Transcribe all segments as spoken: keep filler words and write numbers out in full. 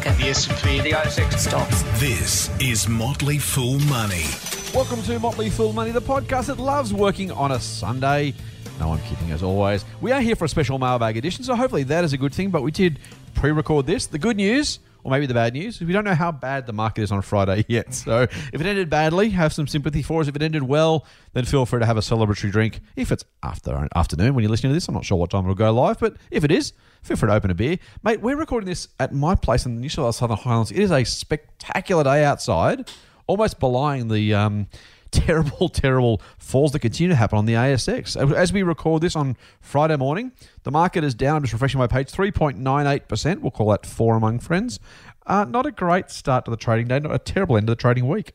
market. The S and P, the A S X Stocks. This is Motley Fool Money. Welcome to Motley Fool Money, the podcast that loves working on a Sunday. No, I'm kidding, as always. We are here for a special mailbag edition, so hopefully that is a good thing, but we did pre-record this. The good news, or maybe the bad news, is we don't know how bad the market is on Friday yet. So if it ended badly, have some sympathy for us. If it ended well, then feel free to have a celebratory drink. If it's after afternoon when you're listening to this, I'm not sure what time it'll go live, but if it is, feel free to open a beer. Mate, we're recording this at my place in the New South Wales Southern Highlands. It is a spectacular day outside, almost belying the um, terrible, terrible falls that continue to happen on the A S X. As we record this on Friday morning, the market is down. I'm just refreshing my page, three point nine eight percent. We'll call that four among friends. Uh, not a great start to the trading day, not a terrible end to the trading week.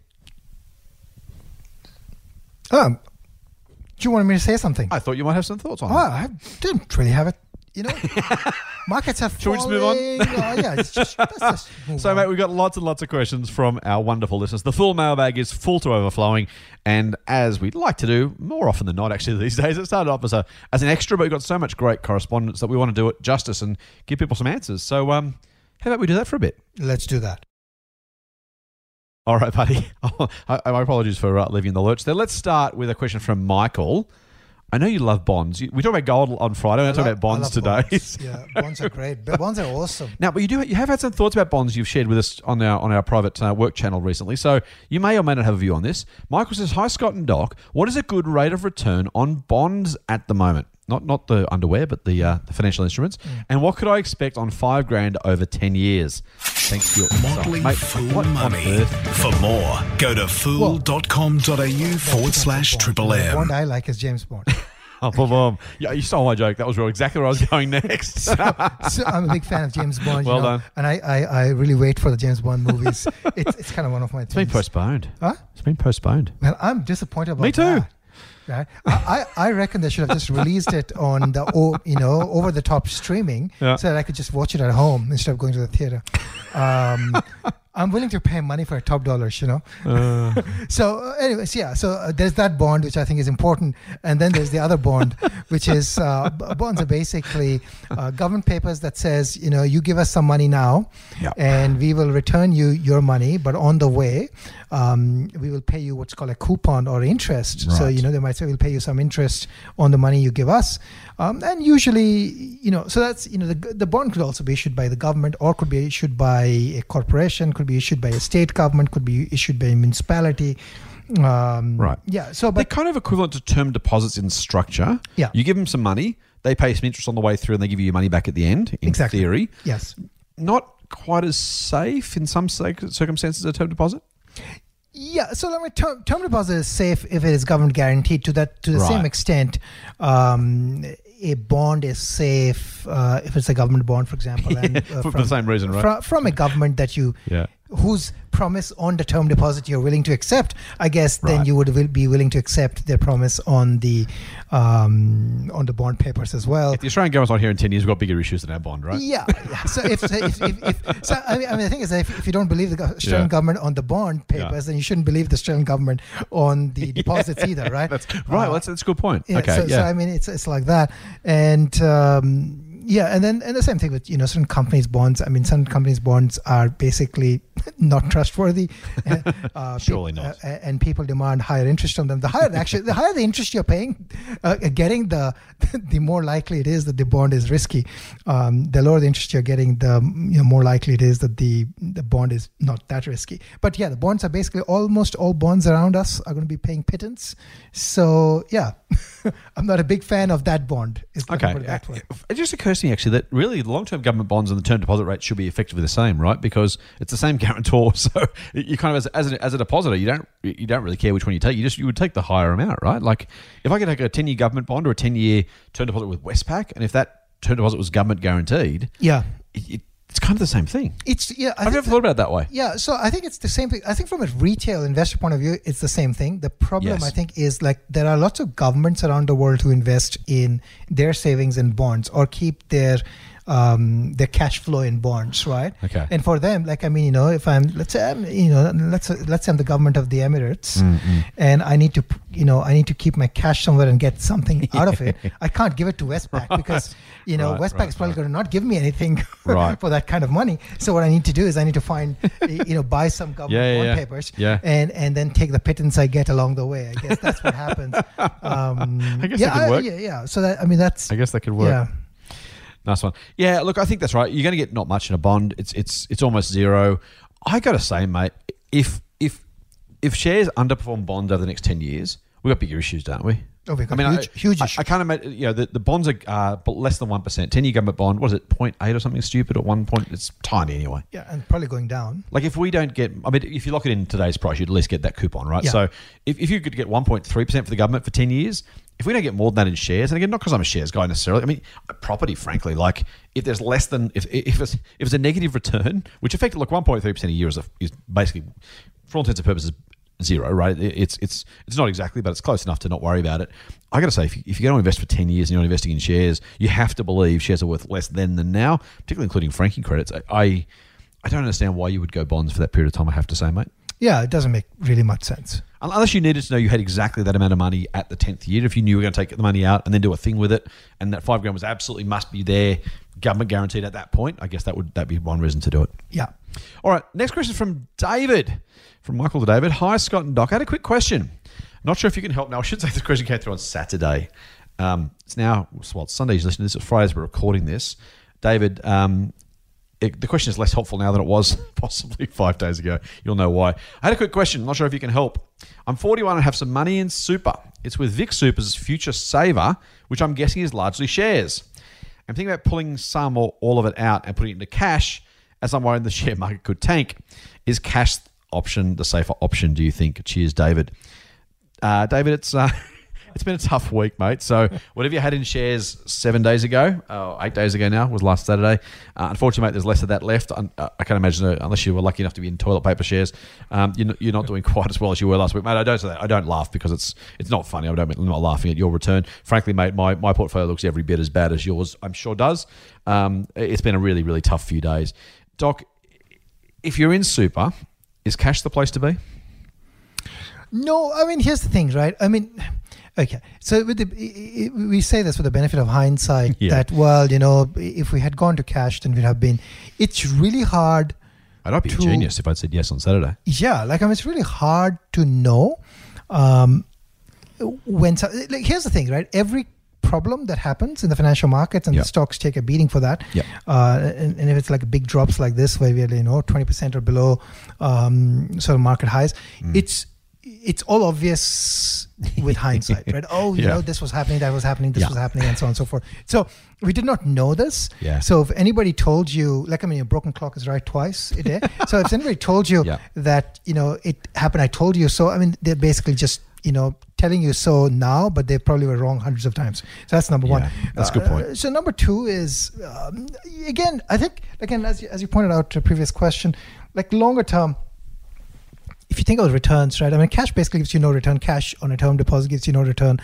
Um, do you want me to say something? I thought you might have some thoughts on oh, that. I didn't really have it. You know, markets have Shall we falling. just move on? Oh, yeah, it's just, let's just move So, on. mate, we've got lots and lots of questions from our wonderful listeners. The full mailbag is full to overflowing, and as we'd like to do more often than not, actually, these days, it started off as a as an extra, but we've got so much great correspondence that we want to do it justice and give people some answers. So, um, how about we do that for a bit? Let's do that. All right, buddy. I, my apologies for uh, leaving the lurch there. Let's start with a question from Michael. I know you love bonds. We talk about gold on Friday. We're I talking love- about bonds I love today. bonds. Yeah, bonds are great. But bonds are awesome. Now, but you do you have had some thoughts about bonds you've shared with us on our on our private uh, work channel recently. So you may or may not have a view on this. Michael says, "Hi Scott and Doc. What is a good rate of return on bonds at the moment? Not not the underwear, but the uh, the financial instruments. Mm. And what could I expect on five grand over ten years? Thanks for your Motley Mate, Fool what on Money. earth? For more, go to fool.com.au forward slash triple The M. bond I like is James Bond. Oh, boom, boom. Yeah, you stole my joke. That was real, exactly where I was going next. So I'm a big fan of James Bond. You Well know, done. And I, I, I really wait for the James Bond movies. it's, it's kind of one of my It's been things. postponed. Huh? It's been postponed. Well, I'm disappointed about Me too. that. Right? I, I I reckon they should have just released it on the o- you know over the top streaming Yeah. so that I could just watch it at home instead of going to the theater. Um, I'm willing to pay money for top dollars, you know. Uh, So, uh, anyways, yeah. So uh, there's that bond which I think is important, and then there's the other bond, which is uh, b- bonds are basically uh, government papers that says, you know, you give us some money now, Yeah. and we will return you your money, but on the way, um, we will pay you what's called a coupon or interest. So Right. you know they might say we'll pay you some interest on the money you give us, um, and usually, you know, so that's you know the the bond could also be issued by the government or could be issued by a corporation, could be issued by a state government, could be issued by a municipality. Um, Right. Yeah. So, they're but kind of equivalent to term deposits in structure. Yeah. You give them some money, they pay some interest on the way through, and they give you your money back at the end, in Exactly. theory. yes. Not quite as safe in some cir- circumstances as a term deposit. Yeah, so I mean, term, term deposit is safe if it is government guaranteed. To that, to the Right. same extent, um, a bond is safe uh, if it's a government bond, for example, and, uh, For- for the same reason, right? From, from a government that you, Yeah. whose promise on the term deposit you're willing to accept. I guess then Right. you would will be willing to accept their promise on the um, on the bond papers as well. If the Australian government's not here in ten years, we've got bigger issues than our bond, right? Yeah, yeah. So if, so if, if, if so, I mean, I mean, the thing is, that if, if you don't believe the go- Australian Yeah. government on the bond papers, Yeah. then you shouldn't believe the Australian government on the deposits either, right? That's, right, Uh, that's, that's a good point. yeah, okay, so, yeah. so I mean, it's it's like that, and um, yeah, and then and the same thing with you know certain companies' bonds. I mean, some companies' bonds are basically not trustworthy. Uh, uh, Surely peop- not. uh, and people demand higher interest on them. The higher actually, the higher the interest you're paying, uh, getting the the more likely it is that the bond is risky. Um, the lower the interest you're getting, the you know, more likely it is that the the bond is not that risky. But yeah, the bonds are basically almost all bonds around us are going to be paying pittance. So yeah, I'm not a big fan of that bond. Is let me Okay. put it that way. It just occurs to me, actually, that really the long-term government bonds and the term deposit rate should be effectively the same, right? Because it's the same guarantor. So you kind of, as, as, a, as a depositor, you don't you don't really care which one you take. You just you would take the higher amount, right? Like if I could take a ten-year government bond or a ten-year term deposit with Westpac, and if that term deposit was government guaranteed, Yeah, it, it, it's kind of the same thing. it's yeah. I I've think never thought about it that way. Yeah, so I think it's the same thing. I think from a retail investor point of view, it's the same thing. The problem, Yes. I think, is like there are lots of governments around the world who invest in their savings in bonds or keep their um, their cash flow in bonds, right? Okay. And for them, like I mean, you know, if I'm let's say I'm, you know let's let's say I'm the government of the Emirates, Mm-hmm. and I need to you know, I need to keep my cash somewhere and get something out of it. I can't give it to Westpac because, you know, Right, Westpac right, is probably right. going to not give me anything Right. for that kind of money. So what I need to do is I need to find, you know, buy some government Yeah, yeah, bond yeah. papers Yeah. and, and then take the pittance I get along the way. I guess that's what happens. Um, I guess yeah, that could work. yeah, yeah. So that, I mean, that's, I guess that could work. yeah. Nice one. Yeah, look, I think that's right. You're going to get not much in a bond. It's it's it's almost zero. I got to say, mate, if if if shares underperform bonds over the next ten years, we've got bigger issues, don't we? Oh, we've got I mean, huge, I, huge I, issues. I can't imagine. You know, the, the bonds are uh, less than one percent. Ten-year government bond, what is it, zero point eight or something stupid? Or one point? It's tiny anyway. Yeah, and probably going down. Like if we don't get, I mean, if you lock it in today's price, you'd at least get that coupon, right? Yeah. So if, if you could get one point three percent for the government for ten years, if we don't get more than that in shares, and again, not because I'm a shares guy necessarily, I mean, property, frankly, like if there's less than, if if it's, if it's a negative return, which effectively, look, one point three percent a year is, a, is basically, for all intents and purposes, zero, right? It's it's it's not exactly, but it's close enough to not worry about it. I got to say, if you, if you're going to invest for ten years and you're investing in shares, you have to believe shares are worth less then than now, particularly including franking credits. I, I I don't understand why you would go bonds for that period of time, I have to say, mate. Yeah, it doesn't make really much sense. Unless you needed to know you had exactly that amount of money at the tenth year. If you knew you were going to take the money out and then do a thing with it, and that five grand was absolutely must be there, government guaranteed at that point, I guess that would that be one reason to do it. Yeah. All right, next question from David. From Michael to David. Hi, Scott and Doc. I had a quick question. Not sure if you can help now. I should say this question came through on Saturday. Um, it's now, well, it's Sunday. You listen to this. It's Friday as we're recording this. David, um, it, the question is less helpful now than it was possibly five days ago. You'll know why. I had a quick question. Not sure if you can help. I'm forty-one and have some money in super. It's with Vic Super's Future Saver, which I'm guessing is largely shares. I'm thinking about pulling some or all of it out and putting it into cash, as I'm worried the share market could tank. Is cash option the safer option, do you think? Cheers, David. Uh, David, it's uh, it's been a tough week, mate. So whatever you had in shares seven days ago, uh, eight days ago now, was last Saturday. Uh, unfortunately, mate, there's less of that left. I, I can't imagine, uh, unless you were lucky enough to be in toilet paper shares, um, you're, you're not doing quite as well as you were last week. Mate, I don't say that. I don't laugh because it's it's not funny. I don't, I'm not laughing at your return. Frankly, mate, my, my portfolio looks every bit as bad as yours, I'm sure does. Um, it's been a really, really tough few days. Doc, if you're in super, is cash the place to be? No, I mean, here's the thing, right? I mean, okay. So with the, we say this with the benefit of hindsight Yeah. that, well, you know, if we had gone to cash, then we'd have been. It's really hard. I'd be a to- genius if I'd said yes on Saturday. Yeah, like I mean, it's really hard to know um, when. so- Like, here's the thing, right? Every problem that happens in the financial markets and Yeah. the stocks take a beating for that. Yeah. Uh, and, and if it's like big drops like this, where we're you know twenty percent or below um, sort of market highs, Mm. it's it's all obvious with hindsight, right? Oh, you Yeah. know, this was happening, that was happening, this Yeah. was happening, and so on and so forth. So we did not know this. Yeah. So if anybody told you, like, I mean, a broken clock is right twice a day. So if anybody told you Yeah. that, you know, it happened, I told you so, I mean, they're basically just, you know, telling you so now, but they probably were wrong hundreds of times. So that's number one. Yeah, that's a good point. Uh, so number two is, um, again, I think, again, as you, as you pointed out to a previous question, like longer term, if you think of returns, right? I mean, cash basically gives you no return. Cash on a term deposit gives you no return.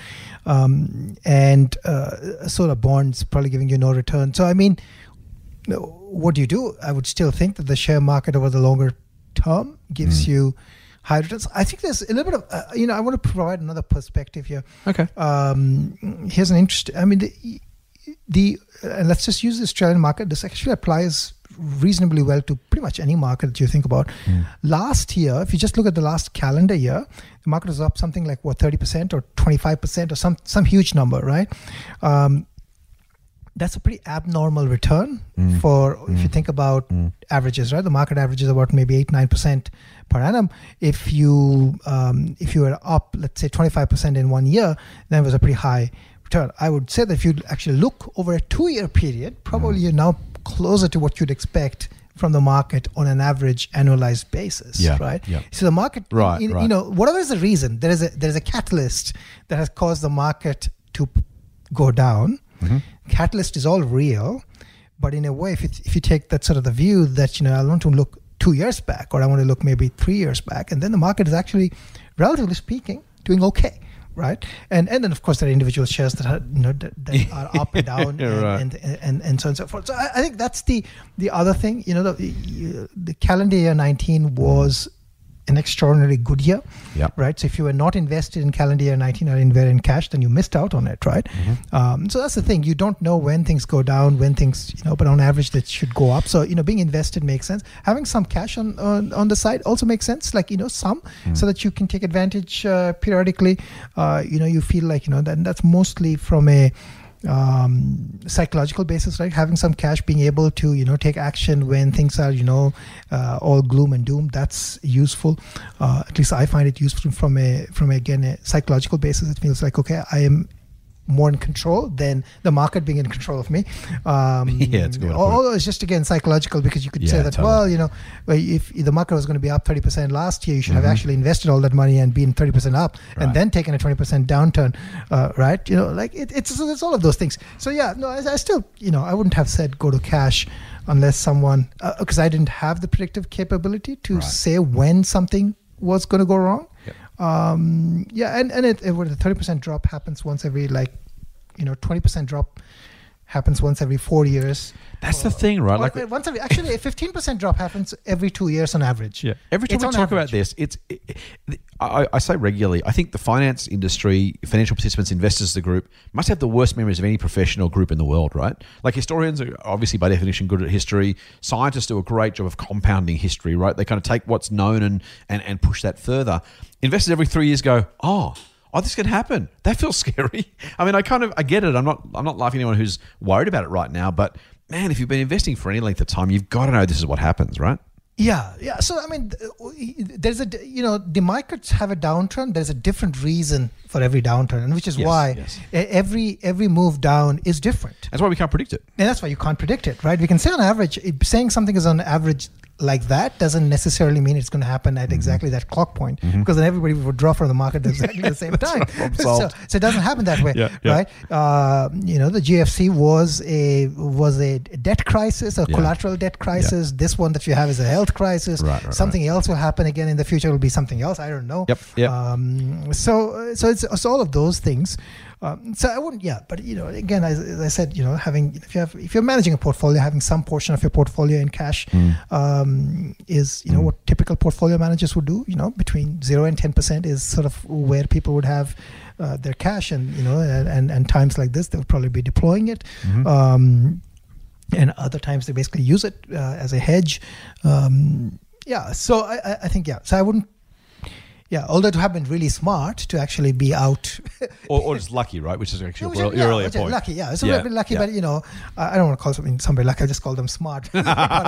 Um, and uh, solar bonds probably giving you no return. So, I mean, what do you do? I would still think that the share market over the longer term gives Mm. you high returns. I think there's a little bit of, uh, you know, I want to provide another perspective here. Okay. Um, here's an interest. I mean, the, the uh, let's just use the Australian market. This actually applies reasonably well to pretty much any market that you think about. Mm. Last year, if you just look at the last calendar year, the market was up something like what thirty percent or twenty-five percent or some some huge number, right? Um, that's a pretty abnormal return Mm. for Mm. if you think about Mm. averages, right? The market average is about maybe eight nine percent per annum. If you um, if you were up, let's say twenty-five percent in one year, then it was a pretty high return. I would say that if you actually look over a two-year period, probably Mm. you're now closer to what you'd expect from the market on an average annualized basis, Yeah, right? yeah. So the market, Right, you, you right. know, whatever is the reason, there is a there is a catalyst that has caused the market to p- go down. Mhm. Catalyst is all real, but in a way, if you, if you take that sort of the view that, you know, I want to look two years back, or I want to look maybe three years back, and then the market is actually, relatively speaking, doing okay, right? And and then of course there are individual shares that are, you know, that, that are up and down, Yeah, and, right. and, and and and so on and so forth. So I, I think that's the the other thing. You know, the the calendar year nineteen was an extraordinarily good year, Yep. right? So if you were not invested in calendar year nineteen or invested in cash, then you missed out on it, right? Mm-hmm. Um, so that's the thing. You don't know when things go down, when things, you know, but on average, that should go up. So, you know, being invested makes sense. Having some cash on, on, on the side also makes sense, like, you know, some, Mm. so that you can take advantage uh, periodically. Uh, you know, you feel like, you know, that that's mostly from a um psychological basis, right? Having some cash, being able to, you know, take action when things are, you know, uh, all gloom and doom, that's useful. Uh, at least I find it useful from a from a, again, a psychological basis. It feels like, okay, I am more in control than the market being in control of me. Um, Yeah, it's a good way to put it. although it's just, again, psychological, because you could Yeah, say that, totally. well, you know, well, if the market was going to be up thirty percent last year, you should have Mhm. actually invested all that money and been thirty percent up, Right. and then taken a twenty percent downturn, uh, right? You know, like it, it's it's all of those things. So yeah, no, I, I still, you know, I wouldn't have said go to cash unless someone, because I didn't have the predictive capability to Right. say when something was going to go wrong. Yep. Um, yeah, and and it, it where the thirty percent drop happens once every, like, you know, twenty percent drop happens once every four years. That's the thing, right? Or, Like, uh, once every, actually, a fifteen percent drop happens every two years on average. yeah. Every time It's we on talk about average. this, it's it, it- I, I say regularly. I think the finance industry, financial participants, investors, the group must have the worst memories of any professional group in the world, right? Like, historians are obviously by definition good at history. Scientists do a great job of compounding history, right? They kind of take what's known and and and push that further. Investors every three years go, oh. Oh, this can happen. That feels scary. I mean, I kind of I get it. I'm not I'm not laughing at anyone who's worried about it right now. But man, if you've been investing for any length of time, you've got to know this is what happens, right? Yeah, yeah. So I mean, there's a, you know, the markets have a downturn. There's a different reason for every downturn, and which is Yes, why yes. e- every every move down is different, That's why we can't predict it. and that's why you can't predict it, right? We can say on average, it, saying something is on average like that doesn't necessarily mean it's going to happen at exactly that clock point, because then everybody would draw from the market at exactly the same time. Problem so, solved. so it doesn't happen that way, Yeah, yeah. right? Uh, you know, the G F C was a was a debt crisis, a Yeah. collateral debt crisis. This one that you have is a health crisis. Right, right, something else will happen again in the future. It will be something else. I don't know. Yep, yep. Um, so so it's, it's all of those things. Um, so I wouldn't, yeah, but you know, again, as, as I said, you know, having if you have if you're managing a portfolio, having some portion of your portfolio in cash Mm. um, is, you know, Mm. what typical portfolio managers would do. You know, between zero and ten percent is sort of where people would have uh, their cash, and you know, and, and and times like this, they would probably be deploying it. Mhm. Um, and other times they basically use it uh, as a hedge. Um, yeah, so I, I- I think yeah. So I wouldn't. Yeah, although to have been really smart to actually be out. Or, or just lucky, right? Which is actually Which your, is- your yeah, earlier which is point. lucky, yeah. So Yeah, a bit lucky, yeah. but you know, I I don't want to call something somebody lucky. I just call them smart. But,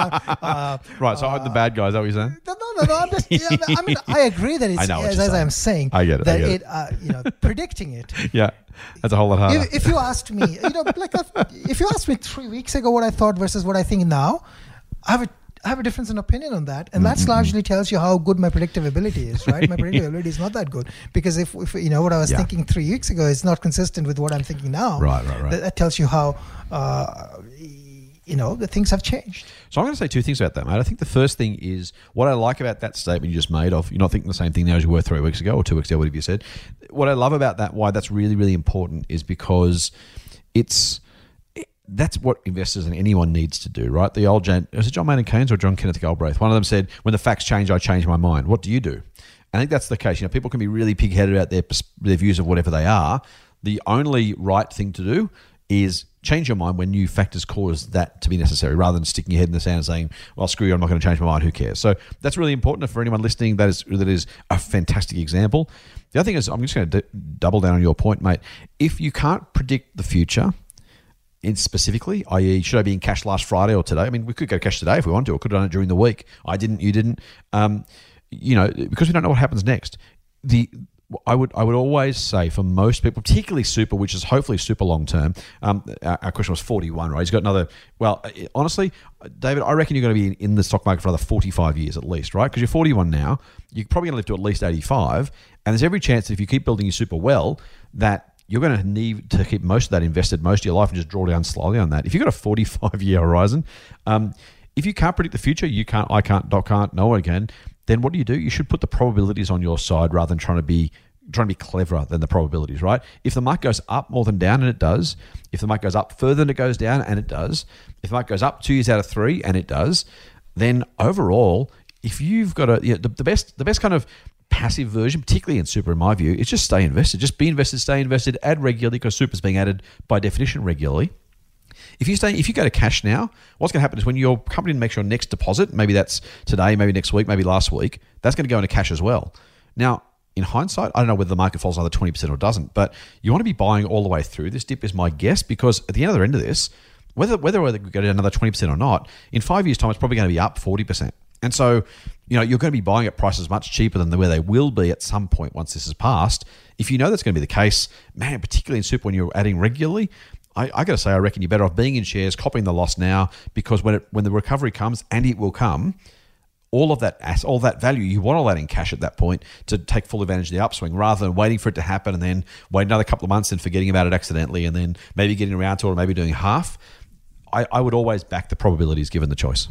uh, Right, so I'm the bad guy. Is that what you're saying? no, no, no, no. I'm just, yeah, I mean, I agree that it's I know what as, you're as saying. I'm saying. I get it, I That get it, it. uh, you know, predicting it. Yeah, that's a whole lot harder. If, if you asked me, you know, like if, if you asked me three weeks ago what I thought versus what I think now, I have a I have a difference in opinion on that, and that's largely tells you how good my predictive ability is, right? My predictive ability is not that good, because if, if you know what I was Yeah. thinking three weeks ago is not consistent with what I'm thinking now. Right, right, right. That, that tells you how uh, you know the things have changed. So I'm going to say two things about that, mate. I think the first thing is what I like about that statement you just made of you're not thinking the same thing now as you were three weeks ago or two weeks ago, whatever you said. What I love about that, why that's really, really important, is because it's that's what investors and anyone needs to do, right? The old Jan, was it John Maynard Keynes or John Kenneth Galbraith? One of them said, "When the facts change, I change my mind." What do you do? I think that's the case. You know, people can be really pig-headed about their their views of whatever they are. The only right thing to do is change your mind when new factors cause that to be necessary, rather than sticking your head in the sand and saying, "Well, screw you, I'm not going to change my mind. Who cares?" So that's really important for anyone listening. That is that is a fantastic example. The other thing is, I'm just going to d- double down on your point, mate. If you can't predict the future, in specifically, that is, should I be in cash last Friday or today? I mean, we could go cash today if we want to, or could have done it during the week. I didn't, you didn't. Um, you know, because we don't know what happens next. The I would I would always say for most people, particularly super, which is hopefully super long term. Um, our, our question was forty-one, right? He's got another. Well, honestly, David, I reckon you're going to be in, in the stock market for another forty-five years at least, right? Because you're forty-one now. You're probably going to live to at least eighty-five, and there's every chance that if you keep building your super well, that you're going to need to keep most of that invested most of your life and just draw down slowly on that. If you've got a forty-five year horizon, um, if you can't predict the future, you can't, I can't, Doc can't, no one can, then what do you do? You should put the probabilities on your side rather than trying to be trying to be cleverer than the probabilities, right? If the market goes up more than down, and it does, if the market goes up further than it goes down, and it does, if the market goes up two years out of three, and it does, then overall, if you've got a, you know, the, the best, the best kind of passive version, particularly in super, in my view, is just stay invested. Just be invested, stay invested, add regularly, because super's being added by definition regularly. If you stay, if you go to cash now, what's going to happen is when your company makes your next deposit, maybe that's today, maybe next week, maybe last week, that's going to go into cash as well. Now, in hindsight, I don't know whether the market falls another twenty percent or doesn't, but you want to be buying all the way through this dip is my guess, because at the other end of this, whether whether we go to another twenty percent or not, in five years' time, it's probably going to be up forty percent. And so, you know, you're going to be buying at prices much cheaper than where they will be at some point once this is passed. If you know that's going to be the case, man, particularly in super when you're adding regularly, I, I got to say, I reckon you're better off being in shares, copying the loss now, because when it when the recovery comes, and it will come, all of that all that value, you want all that in cash at that point to take full advantage of the upswing, rather than waiting for it to happen and then wait another couple of months and forgetting about it accidentally and then maybe getting around to it or maybe doing half. I, I would always back the probabilities given the choice.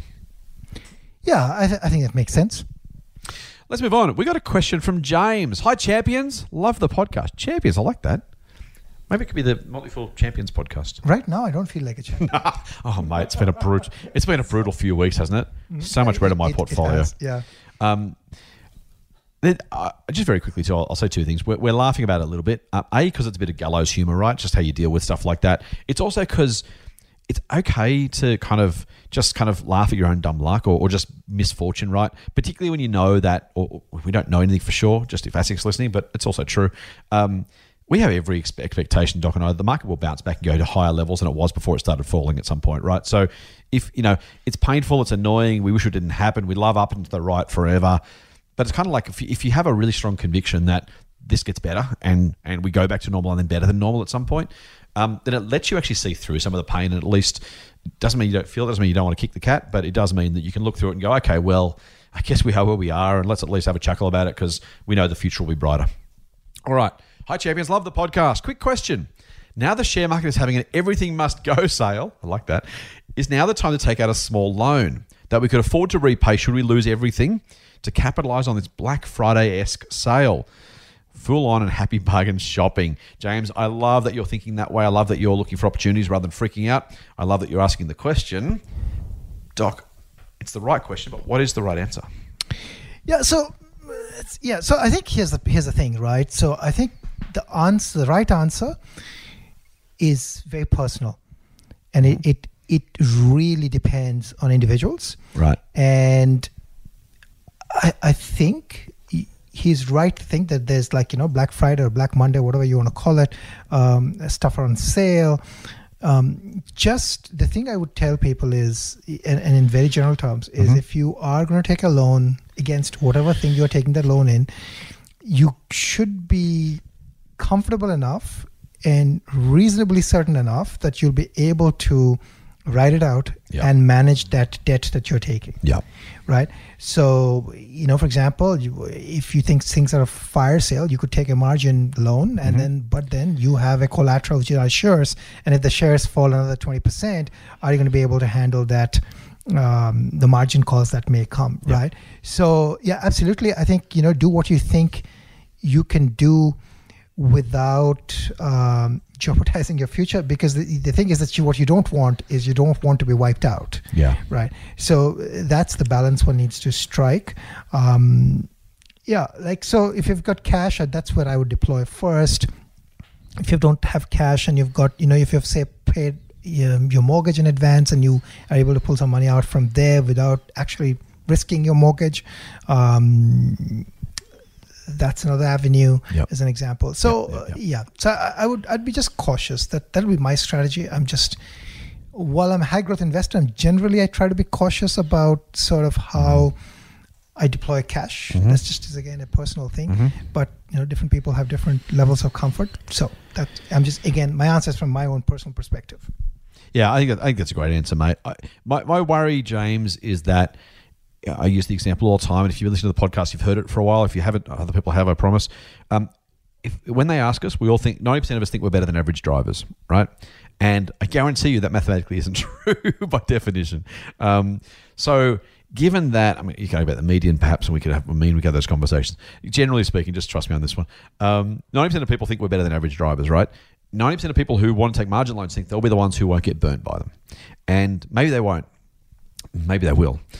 Yeah, I, th- I think that makes sense. Let's move on. We got a question from James. Hi, champions. Love the podcast. Champions, I like that. Maybe it could be the Motley Fool Champions podcast. Right now, I don't feel like a champion. Oh, mate, it's been a brutal. It's been a brutal few weeks, hasn't it? So much better in my It- it portfolio. has, yeah. Um, then, uh, just very quickly, so I'll, I'll say two things. We're, we're laughing about it a little bit. Uh, a, because it's a bit of gallows humor, right? Just how you deal with stuff like that. It's also because it's okay to kind of just kind of laugh at your own dumb luck or, or just misfortune, right? Particularly when you know that, or, or we don't know anything for sure, just if ASIC's listening, but it's also true. Um, we have every expe- expectation, Doc and I, the market will bounce back and go to higher levels than it was before it started falling at some point, right? So if, you know, it's painful, it's annoying, we wish it didn't happen, we love up and to the right forever, but it's kind of like if you, if you have a really strong conviction that this gets better and, and we go back to normal and then better than normal at some point, um, then it lets you actually see through some of the pain, and at least it doesn't mean you don't feel it, doesn't mean you don't want to kick the cat, but it does mean that you can look through it and go, okay, well, I guess we are where we are, and let's at least have a chuckle about it because we know the future will be brighter. All right. Hi, champions. Love the podcast. Quick question. Now the share market is having an everything must go sale, I like that, is now the time to take out a small loan that we could afford to repay should we lose everything to capitalize on this Black Friday-esque sale. Full on and happy bargain shopping. James, I love that you're thinking that way. I love that you're looking for opportunities rather than freaking out. I love that you're asking the question. Doc, it's the right question, but what is the right answer? Yeah, so it's, yeah, so I think here's the here's the thing, right? So I think the answer, the right answer, is very personal, and it it, it really depends on individuals, right? And I I think he's right to think that there's like, you know, Black Friday or Black Monday, whatever you want to call it, um, stuff on sale. Um, just the thing I would tell people is, and, and in very general terms, is mm-hmm. if you are going to take a loan against whatever thing you're taking that loan in, you should be comfortable enough and reasonably certain enough that you'll be able to write it out yep. and manage that debt that you're taking. Yeah. Right. So, you know, for example, you, if you think things are a fire sale, you could take a margin loan and mm-hmm. then, but then you have a collateral, which are shares. And if the shares fall another twenty percent, are you going to be able to handle that, um, the margin calls that may come? Yep. Right. So, yeah, absolutely. I think, you know, do what you think you can do without um, jeopardizing your future, because the, the thing is that you, what you don't want is you don't want to be wiped out. Yeah. Right. So that's the balance one needs to strike. Um, yeah. Like, so if you've got cash, that's where I would deploy first. If you don't have cash and you've got, you know, if you've say paid um, your mortgage in advance and you are able to pull some money out from there without actually risking your mortgage, um, that's another avenue yep. as an example. So yep, yep, yep. Uh, yeah, so I, I would I'd be just cautious. That that'll be my strategy. I'm just, while I'm a high growth investor, I'm generally I try to be cautious about sort of how mm-hmm. I deploy cash. Mm-hmm. That's just is again a personal thing. Mm-hmm. But you know, different people have different levels of comfort. So that I'm just again my answer is from my own personal perspective. Yeah, I think that, I think that's a great answer, mate. I, my my worry, James, is that. I use the example all the time, and if you listen to the podcast, you've heard it for a while. If you haven't, other people have, I promise. Um, if, when they ask us, we all think, ninety percent of us think we're better than average drivers, right? And I guarantee you that mathematically isn't true by definition. Um, so given that, I mean, you can go about the median perhaps, and we could have, I mean, we could have those conversations. Generally speaking, just trust me on this one, um, ninety percent of people think we're better than average drivers, right? ninety percent of people who want to take margin loans think they'll be the ones who won't get burnt by them. And maybe they won't. Maybe they will.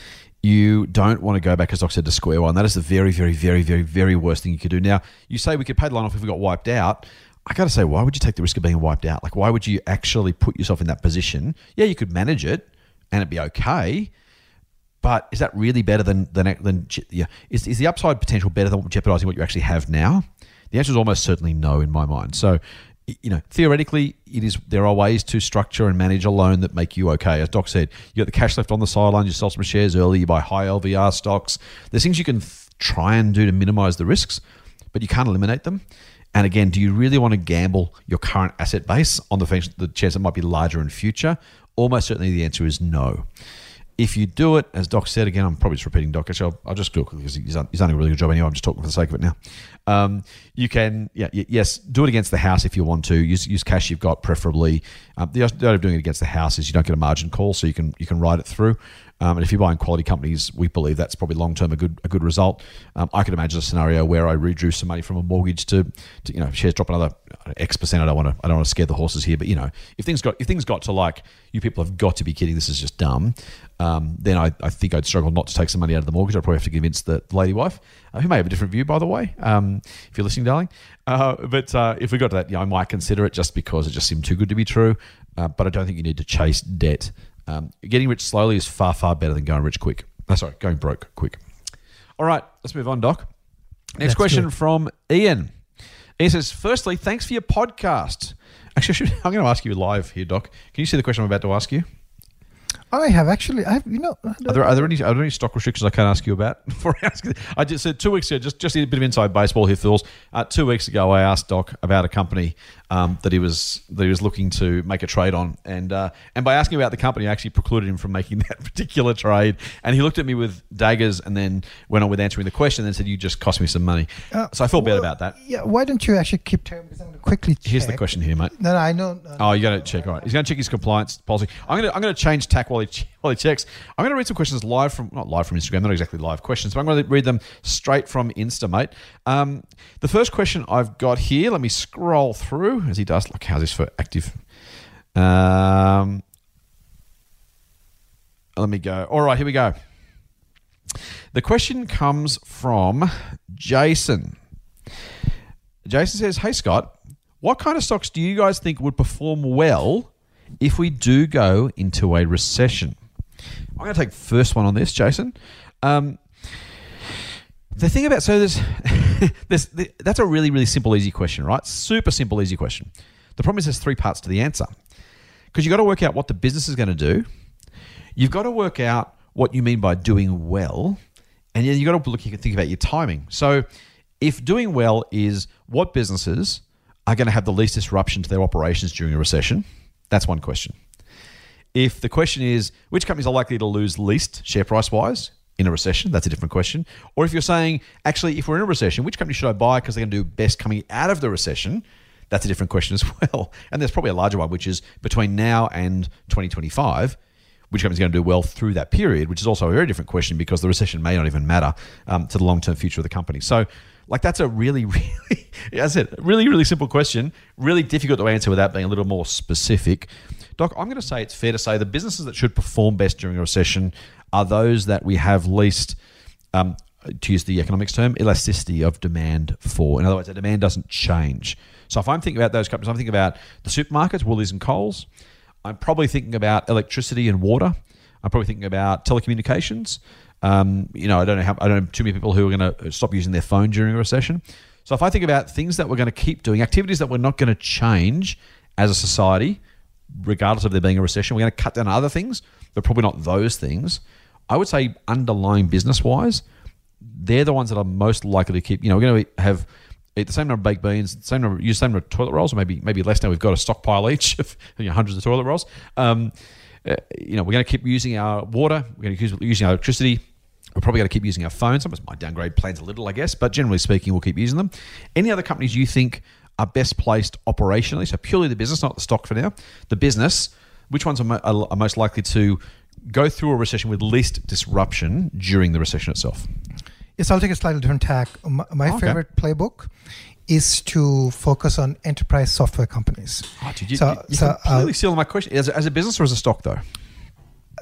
You don't want to go back, as Doc said, to square one. That is the very, very, very, very, very worst thing you could do. Now, you say we could pay the line off if we got wiped out. I got to say, why would you take the risk of being wiped out? Like, why would you actually put yourself in that position? Yeah, you could manage it and it'd be okay, but is that really better than than than yeah? Is is the upside potential better than jeopardizing what you actually have now? The answer is almost certainly no in my mind. So, you know, theoretically, it is. There are ways to structure and manage a loan that make you okay. As Doc said, you got the cash left on the sideline. You sell some shares early. You buy high L V R stocks. There's things you can th- try and do to minimize the risks, but you can't eliminate them. And again, do you really want to gamble your current asset base on the, the chance it might be larger in future? Almost certainly the answer is no. If you do it, as Doc said, again, I'm probably just repeating Doc. Actually, I'll, I'll just do it quickly because he's done, he's done a really good job anyway. I'm just talking for the sake of it now. Um, you can, yeah, yes, do it against the house if you want to. Use use cash you've got, preferably. Um, the idea of doing it against the house is you don't get a margin call, so you can you can ride it through. Um, and if you're buying quality companies, we believe that's probably long term a good a good result. Um, I could imagine a scenario where I redrew some money from a mortgage to, to you know, shares drop another X percent. I don't want to I don't want to scare the horses here, but you know, if things got if things got to like, you people have got to be kidding, this is just dumb. Um, then I, I think I'd struggle not to take some money out of the mortgage. I'd probably have to convince the lady wife, uh, who may have a different view, by the way, um, if you're listening, darling. Uh, but uh, if we got to that, you know, I might consider it just because it just seemed too good to be true. Uh, but I don't think you need to chase debt. Um, getting rich slowly is far, far better than going rich quick. Oh, sorry, going broke quick. All right, let's move on, Doc. Next That's question good. from Ian. Ian says, firstly, thanks for your podcast. Actually, I should, I'm going to ask you live here, Doc. Can you see the question I'm about to ask you? I have actually, I have, you know. Are there, are there any are there any stock restrictions I can't ask you about? Before I ask, I just said two weeks ago, just just a bit of inside baseball here, Phils. Uh, two weeks ago, I asked Doc about a company um, that he was that he was looking to make a trade on, and uh, and by asking about the company, I actually precluded him from making that particular trade. And he looked at me with daggers, and then went on with answering the question, and then said, "You just cost me some money." Uh, so I felt well, bad about that. Yeah, why don't you actually keep time? Because I'm going to quickly check. Here's the question here, mate. No, no, I know. No, Oh, you got to check. All right, he's going to check his compliance policy. I'm going to I'm going to change tack while he while he checks. I'm going to read some questions live from not live from Instagram, not exactly live questions, but I'm going to read them straight from Insta, mate. Um, the first question I've got here. Let me scroll through as he does. Look, how's this for active? Um, let me go. All right, here we go. The question comes from Jason. Jason says, "Hey Scott, what kind of stocks do you guys think would perform well if we do go into a recession?" I'm going to take first one on this, Jason. Um, the thing about so there's, there's that's a really really simple easy question, right? Super simple easy question. The problem is there's three parts to the answer because you've got to work out what the business is going to do. You've got to work out what you mean by doing well, and then you've got to look. You can think about your timing. So, if doing well is what businesses are going to have the least disruption to their operations during a recession, that's one question. If the question is which companies are likely to lose least share price wise in a recession, that's a different question. Or if you're saying, actually, if we're in a recession, which company should I buy because they're going to do best coming out of the recession, that's a different question as well. And there's probably a larger one, which is between now and twenty twenty-five, which company's going to do well through that period, which is also a very different question because the recession may not even matter um, to the long-term future of the company. So, like, that's a really, really, as I said, really, really simple question, really difficult to answer without being a little more specific. Doc, I'm going to say it's fair to say the businesses that should perform best during a recession are those that we have least, um, to use the economics term, elasticity of demand for. In other words, the demand doesn't change. So if I'm thinking about those companies, I'm thinking about the supermarkets, Woolies and Coles. I'm probably thinking about electricity and water. I'm probably thinking about telecommunications. Um, you know, I don't know how, I don't know too many people who are going to stop using their phone during a recession. So if I think about things that we're going to keep doing, activities that we're not going to change as a society, regardless of there being a recession, we're going to cut down other things, but probably not those things. I would say underlying business-wise, they're the ones that are most likely to keep, you know, we're going to have eat the same number of baked beans, the same number, use the same number of toilet rolls, or maybe maybe less now. We've got a stockpile each of you know, hundreds of toilet rolls. Um, uh, you know, we're going to keep using our water. We're going to keep using our electricity. We're probably going to keep using our phones. Some of us might downgrade plans a little, I guess, but generally speaking, we'll keep using them. Any other companies you think are best placed operationally? So purely the business, not the stock for now. The business, which ones are, mo- are most likely to go through a recession with least disruption during the recession itself? Yes, I'll take a slightly different tack. My, my okay. favorite playbook is to focus on enterprise software companies. Oh, dude, you, so, you, you so completely uh, stealing my question. As a, as a business or as a stock, though?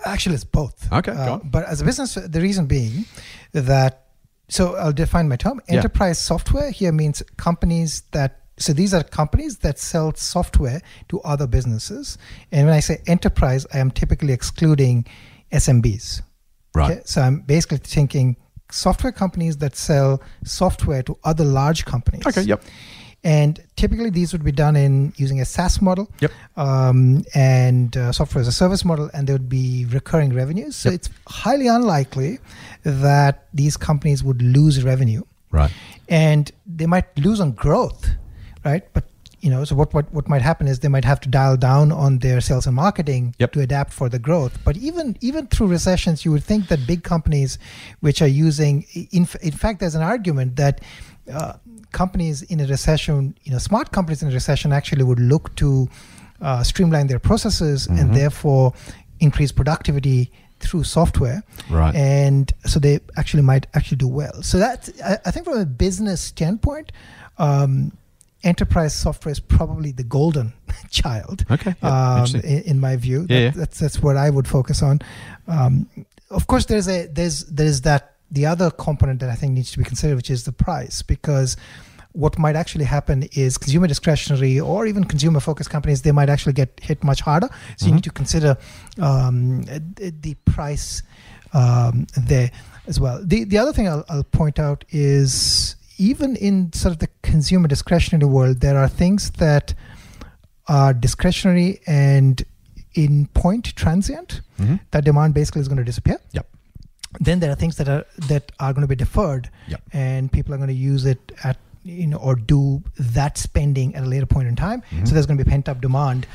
Actually, it's both. Okay, go Uh, on. but as a business, the reason being that, so I'll define my term. Yeah. Enterprise software here means companies that, so these are companies that sell software to other businesses. And when I say enterprise, I am typically excluding S M Bs. Right. Okay? So I'm basically thinking software companies that sell software to other large companies. Okay, yep. And typically these would be done in using a SaaS model, Yep. um, and uh, software as a service model, and there would be recurring revenues. So Yep. it's highly unlikely that these companies would lose revenue, Right. and they might lose on growth, right? But you know, so what, what, what might happen is they might have to dial down on their sales and marketing Yep. to adapt for the growth. But even even through recessions, you would think that big companies which are using, in, in fact, there's an argument that uh, companies in a recession, you know, smart companies in a recession actually would look to uh, streamline their processes Mm-hmm. and therefore increase productivity through software. Right. And so they actually might actually do well. So that, I, I think from a business standpoint, um, enterprise software is probably the golden child. Okay, yeah, um, interesting. in, in my view. Yeah, That- yeah. That's that's what I would focus on. Um, of course, there's a there's there's that the other component that I think needs to be considered, which is the price, because what might actually happen is consumer discretionary or even consumer focused companies, they might actually get hit much harder. So you need to consider um, the the price um, there as well. The the other thing I'll, I'll point out is even in sort of the consumer discretionary world, there are things that are discretionary and in point transient. Mhm. That demand basically is going to disappear. Yep. Then there are things that are that are going to be deferred, Yep. and people are going to use it at, you know, or do that spending at a later point in time. Mhm. So there's going to be pent up demand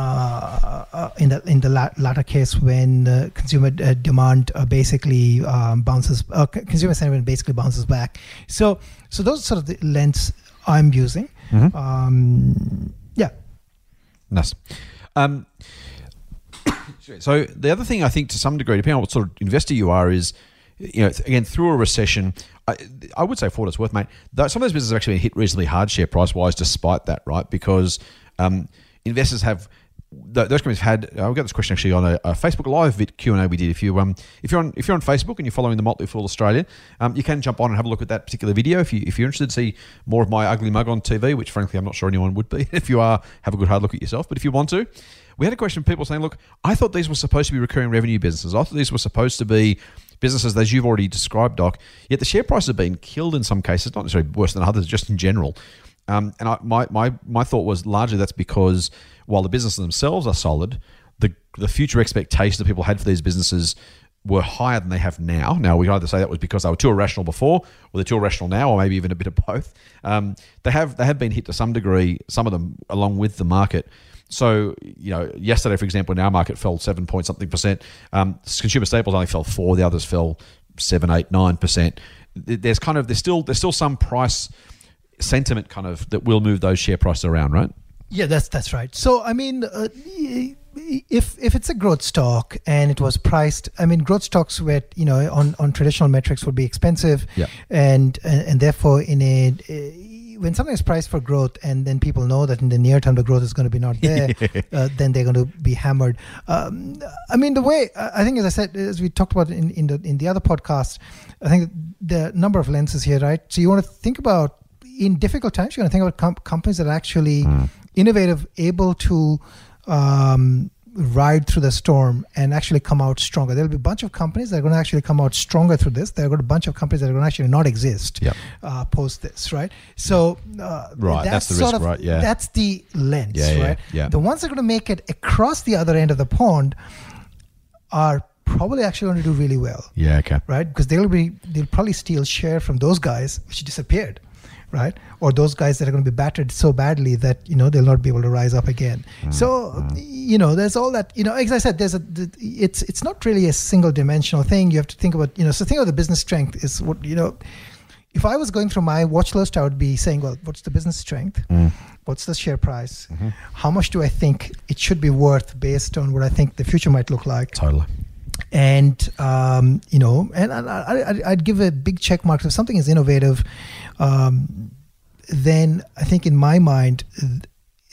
uh, uh, in the in the la- latter case when uh, consumer uh, demand uh, basically um, bounces, uh, c- consumer sentiment basically bounces back. So so those are sort of the lens I'm using. Mhm. Um, yeah. Nice. Um, so the other thing I think to some degree, depending on what sort of investor you are, is, you know, again, through a recession, I, I would say for what it's worth, mate, though some of those businesses have actually been hit reasonably hard share price wise despite that, right? Because um, investors have, th- those companies have had, I got this question actually on a, a Facebook Live vid Q and A we did. If, you, um, if, you're on, if you're on Facebook and you're following the Motley Fool Australia, um, you can jump on and have a look at that particular video if, you, if you're interested to see more of my ugly mug on T V, which frankly I'm not sure anyone would be. If you are, have a good hard look at yourself. But if you want to, we had a question from people saying, look, I thought these were supposed to be recurring revenue businesses. I thought these were supposed to be businesses as you've already described, Doc, yet the share prices have been killed in some cases, not necessarily worse than others, just in general. Um, and I, my, my, my thought was largely that's because while the businesses themselves are solid, the, the future expectations that people had for these businesses were higher than they have now. Now, we can either say that was because they were too irrational before, or they're too irrational now, or maybe even a bit of both. Um, they have they have been hit to some degree, some of them along with the market. So, you know, yesterday, for example, in our market fell seven point something percent. Um, consumer staples only fell four. The others fell seven, eight, nine percent. There's kind of there's still there's still some price sentiment kind of that will move those share prices around, right? Yeah, that's that's right. So I mean, uh, if if it's a growth stock and it was priced, I mean, growth stocks were, you know, on, on traditional metrics would be expensive, Yeah. and, and and therefore in a uh, when something is priced for growth and then people know that in the near term the growth is going to be not there, uh, then they're going to be hammered. Um, I mean, the way I think, as I said, as we talked about in in the in the other podcast, I think the number of lenses here, right? So you want to think about in difficult times, you're going to think about com- companies that are actually Mm. innovative, able to um, ride through the storm and actually come out stronger. There'll be a bunch of companies that are going to actually come out stronger through this. There are going to be a bunch of companies that are going to actually not exist Yep. uh, post this, right? So, uh, Right, that's the sort risk, of, right, yeah. That's the lens, Yeah, yeah, right? yeah. The ones that are going to make it across the other end of the pond are probably actually going to do really well, Yeah, okay. right? Because they'll be they'll probably steal share from those guys which disappeared, right? Or those guys that are going to be battered so badly that, you know, they'll not be able to rise up again. Mm, So, you know, there's all that, you know, as I said, there's a it's it's not really a single dimensional thing. You have to think about, you know, so think of the business strength is what, you know, if I was going through my watch list, I would be saying, well, what's the business strength? Mm. What's the share price? Mm-hmm. How much do I think it should be worth based on what I think the future might look like? Totally. And um, you know, and I, I, I'd give a big check mark if something is innovative. Um, then I think, in my mind,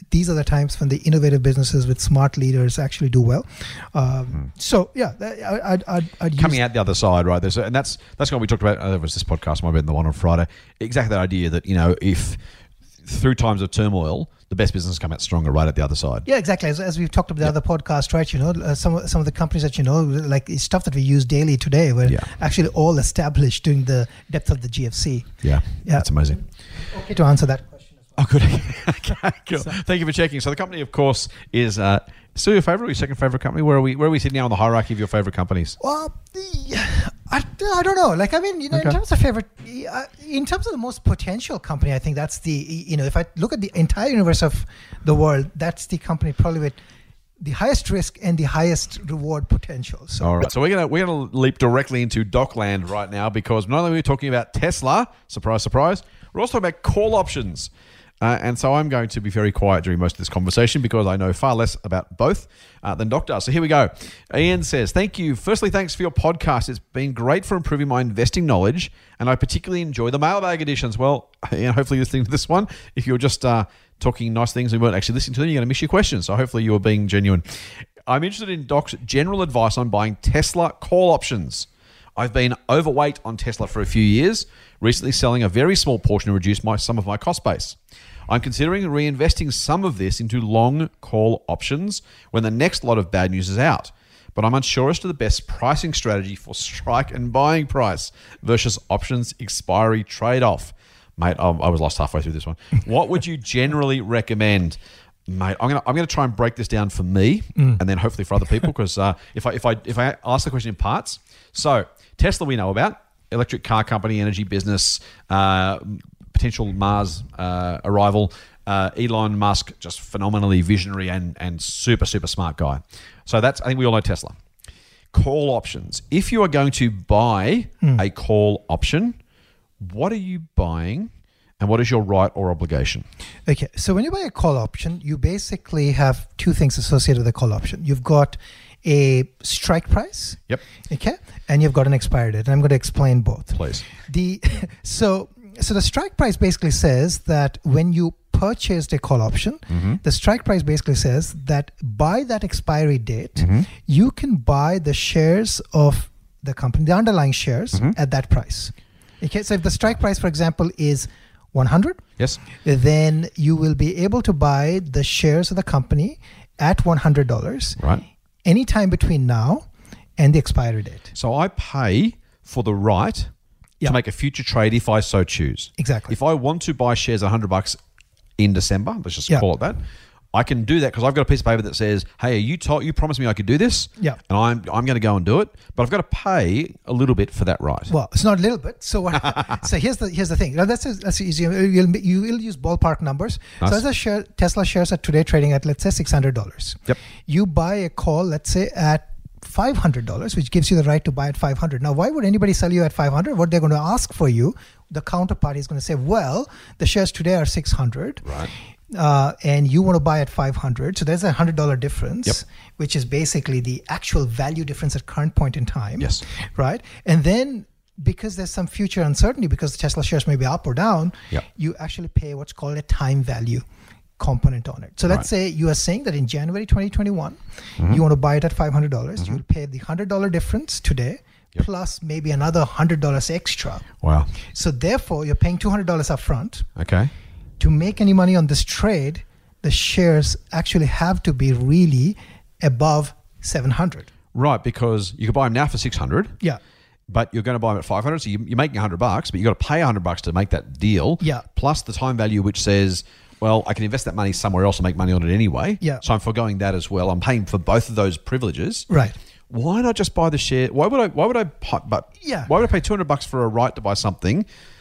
these are the times when the innovative businesses with smart leaders actually do well. Um, Hmm. So yeah, I, I'd, I'd, I'd Coming use, out the other side, right? There's, and that's that's what we talked about. Uh, there was this podcast, might have been the one on Friday. Exactly that idea that, you know, if through times of turmoil, the best businesses come out stronger right at the other side. Yeah, exactly. As, as we've talked about the other podcast, right? You know, uh, some of- some of the companies that you know, like it's stuff that we use daily today, were Yeah. actually all established during the depth of the G F C. Yeah, Yeah. that's amazing. Okay, to answer that question as well. Oh, good. Okay, cool. Thank you for checking. So the company, of course, is uh, still your favourite, or your second favourite company? Where are we? Where are we sitting now on the hierarchy of your favourite companies? Well, the, I, I don't know. Like, I mean, you know, Okay. in terms of favorite, uh, in terms of the most potential company, I think that's the, you know, if I look at the entire universe of the world, that's the company probably with the highest risk and the highest reward potential. So, All right. So we're gonna we're gonna leap directly into Dockland right now, because not only are we talking about Tesla, surprise, surprise, we're also talking about call options. Uh, and so I'm going to be very quiet during most of this conversation because I know far less about both uh, than Doc does. So here we go. Ian says, thank you. Firstly, thanks for your podcast. It's been great for improving my investing knowledge, and I particularly enjoy the mailbag editions. Well, Ian, hopefully listening to this one, if you're just uh, talking nice things and weren't actually listening to them, you're going to miss your questions. So hopefully you were being genuine. I'm interested in Doc's general advice on buying Tesla call options. I've been overweight on Tesla for a few years, recently selling a very small portion to reduce my, some of my cost base. I'm considering reinvesting some of this into long call options when the next lot of bad news is out, but I'm unsure as to the best pricing strategy for strike and buying price versus options expiry trade-off. Mate, I I was lost halfway through this one. What would you generally recommend? Mate, I'm gonna I'm gonna try and break this down for me, and then hopefully for other people, because uh, if I if I if I ask the question in parts, so Tesla we know about, electric car company, energy business, uh, potential Mars uh, arrival. Uh, Elon Musk, just phenomenally visionary and and super super smart guy. So that's, I think we all know Tesla. Call options. If you are going to buy a call option, what are you buying? And what is your right or obligation? Okay, so when you buy a call option, you basically have two things associated with the call option. You've got a strike price. Yep. Okay, and you've got an expiry date. And I'm going to explain both. Please. The so so the strike price basically says that when you purchased a call option, Mm-hmm. the strike price basically says that by that expiry date, Mm-hmm. you can buy the shares of the company, the underlying shares, Mm-hmm. at that price. Okay, so if the strike price, for example, is one hundred, Yes. then you will be able to buy the shares of the company at one hundred dollars Right. anytime between now and the expiry date. So I pay for the right Yeah. to make a future trade if I so choose. Exactly. If I want to buy shares at one hundred bucks in December, let's just Yeah. call it that, I can do that because I've got a piece of paper that says, "Hey, you told you promised me I could do this, Yeah. and I'm I'm going to go and do it, but I've got to pay a little bit for that right." Well, it's not a little bit. So what? so here's the here's the thing. Now that's that's easy. You'll you will use ballpark numbers. Nice. So as a share, Tesla shares are today trading at, let's say, six hundred dollars. Yep. You buy a call, let's say, at five hundred dollars, which gives you the right to buy at five hundred. Now, why would anybody sell you at five hundred? What they're going to ask for you, the counterparty is going to say, well, the shares today are six hundred. Right. Uh, and you want to buy at five hundred, so there's a hundred dollar difference, Yep. which is basically the actual value difference at current point in time. Yes. Right, and then because there's some future uncertainty, because the Tesla shares may be up or down, Yep. you actually pay what's called a time value component on it. So let's Right. say you are saying that in January twenty twenty-one, Mm-hmm. you want to buy it at five hundred dollars. You'll pay the hundred dollar difference today, Yep. plus maybe another hundred dollars extra. Wow. So therefore, you're paying two hundred dollars up front. Okay. To make any money on this trade, the shares actually have to be really above seven hundred. Right, because you can buy them now for six hundred. Yeah. But you're going to buy them at five hundred, so you- you're making one hundred bucks, but you've got to pay one hundred bucks to make that deal. Yeah. Plus the time value, which says, well, I can invest that money somewhere else and make money on it anyway. Yeah. So I'm foregoing that as well. I'm paying for both of those privileges. Right. Why not just buy the share? Why would I? Why would I? pu- But Yeah. Why would I pay two hundred bucks for a right to buy something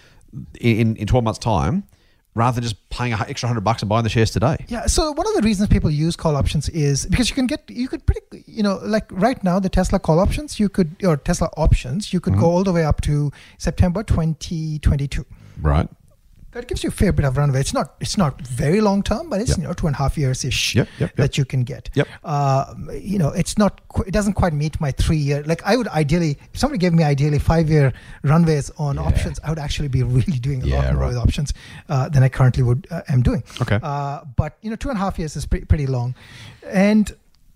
in in twelve months' time, rather than just paying an extra hundred bucks and buying the shares today? Yeah. So one of the reasons people use call options is because you can get, you could pretty, you know, like right now, the Tesla call options, you could, or Tesla options, you could Mm-hmm. go all the way up to September twenty twenty-two. Right. that gives you a fair bit of runway. It's not it's not very long term, but it's Yep. you know two and a half years ish Yep, yep, yep. that you can get. Yep. Uh, you know, it's not qu- it doesn't quite meet my three year. Like I would ideally, if somebody gave me ideally five year runways on Yeah. options, I would actually be really doing a Yeah, lot more right. with options uh, than I currently would uh, am doing. Okay. Uh, but you know, two and a half years is pretty pretty long, and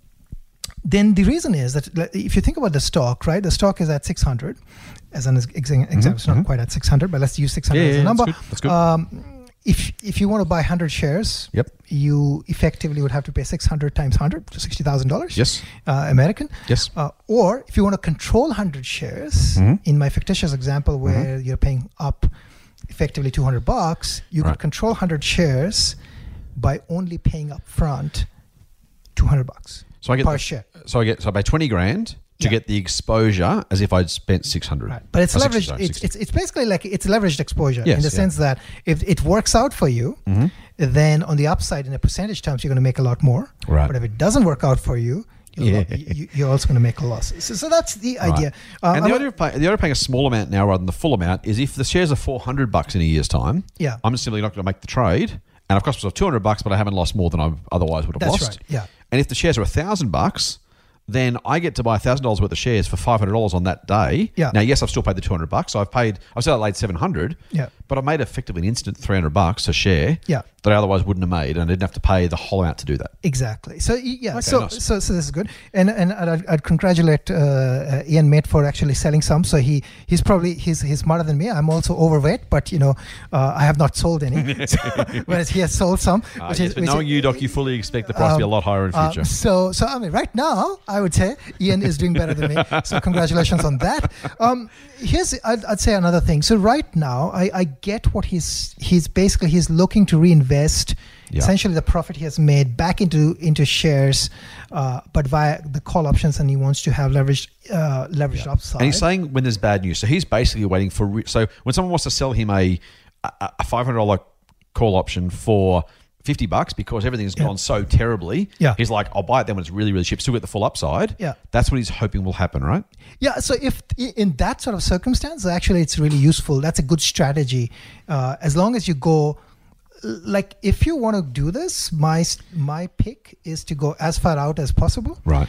then the reason is that like, if you think about the stock, right? The stock is at six hundred. As an ex- example, it's not mhm. quite at six hundred, but let's use six hundred Yeah, as yeah, a number. that's good, that's good. Um, if if you want to buy one hundred shares, Yep. you effectively would have to pay six hundred times one hundred, so sixty thousand dollars. Yes. Uh, American. Yes. Uh, or if you want to control one hundred shares, Mhm. in my fictitious example where you're paying up effectively two hundred bucks, you Right. could control one hundred shares by only paying up front two hundred bucks So I get per the- share. So I get so I pay twenty grand to Yeah. get the exposure as if I'd spent six hundred. Right. But it's Oh, sixty, leveraged. sorry, It's, sixty. it's it's basically like it's leveraged exposure Yes, in the yeah. sense that if it works out for you, Mhm. then on the upside, in a percentage terms, you're going to make a lot more. Right. But if it doesn't work out for you, you're, Yeah. you, you're also going to make a loss. So, so that's the Right. idea. Uh, and the I'm- idea, of pay, the idea of paying a small amount now rather than the full amount is if the shares are four hundred bucks in a year's time, Yeah. I'm simply not going to make the trade. And I've cost myself two hundred bucks, but I haven't lost more than I otherwise would have That's lost. right, yeah. And if the shares are one thousand bucks, then I get to buy one thousand dollars worth of shares for five hundred dollars on that day. Yeah. Now, yes, I've still paid the two hundred bucks. So I've paid, I've still laid seven hundred. Yeah. But I made effectively an instant three hundred bucks a share. Yeah. That I otherwise wouldn't have made, and I didn't have to pay the whole amount to do that. Exactly. So y- yeah. Okay, so, nice. so so this is good, and and I'd, I'd congratulate uh, uh, Ian Mate for actually selling some. So he he's probably he's he's smarter than me. I'm also overweight, but you know uh, I have not sold any, so, whereas he has sold some. Uh, which yes, is, but which knowing is- you, Doc, you fully expect the price to be a um, lot higher in uh, future. so so I mean, right now I would say Ian is doing better than me. So congratulations on that. Um, here's I'd, I'd say another thing. So right now I, I get what he's he's basically he's looking to reinvest. Yeah. Essentially, the profit he has made back into into shares, uh, but via the call options, and he wants to have leveraged uh, leveraged upside. And he's saying when there's bad news. So he's basically waiting for. Re- so when someone wants to sell him a a, a five hundred dollars call option for fifty bucks because everything's Yeah. gone so terribly, Yeah. he's like, I'll buy it then when it's really, really cheap, still get the full upside. Yeah. That's what he's hoping will happen, right? Yeah, so if in that sort of circumstance, actually, it's really useful. That's a good strategy, uh, as long as you go. Like, if you want to do this, my my pick is to go as far out as possible, Right.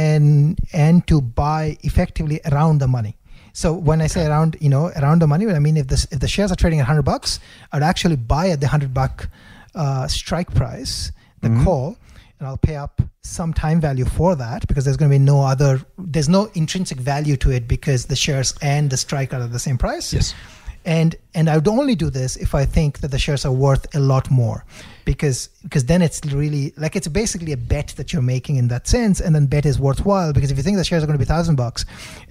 And and to buy effectively around the money. So when I say around, you know, around the money, I mean if the if the shares are trading at hundred bucks, I'd actually buy at the hundred buck uh, strike price, the Mm-hmm. call, and I'll pay up some time value for that because there's going to be no other, there's no intrinsic value to it because the shares and the strike are at the same price. Yes. And and I would only do this if I think that the shares are worth a lot more, because because then it's really like it's basically a bet that you're making in that sense, and then bet is worthwhile because if you think the shares are going to be thousand bucks,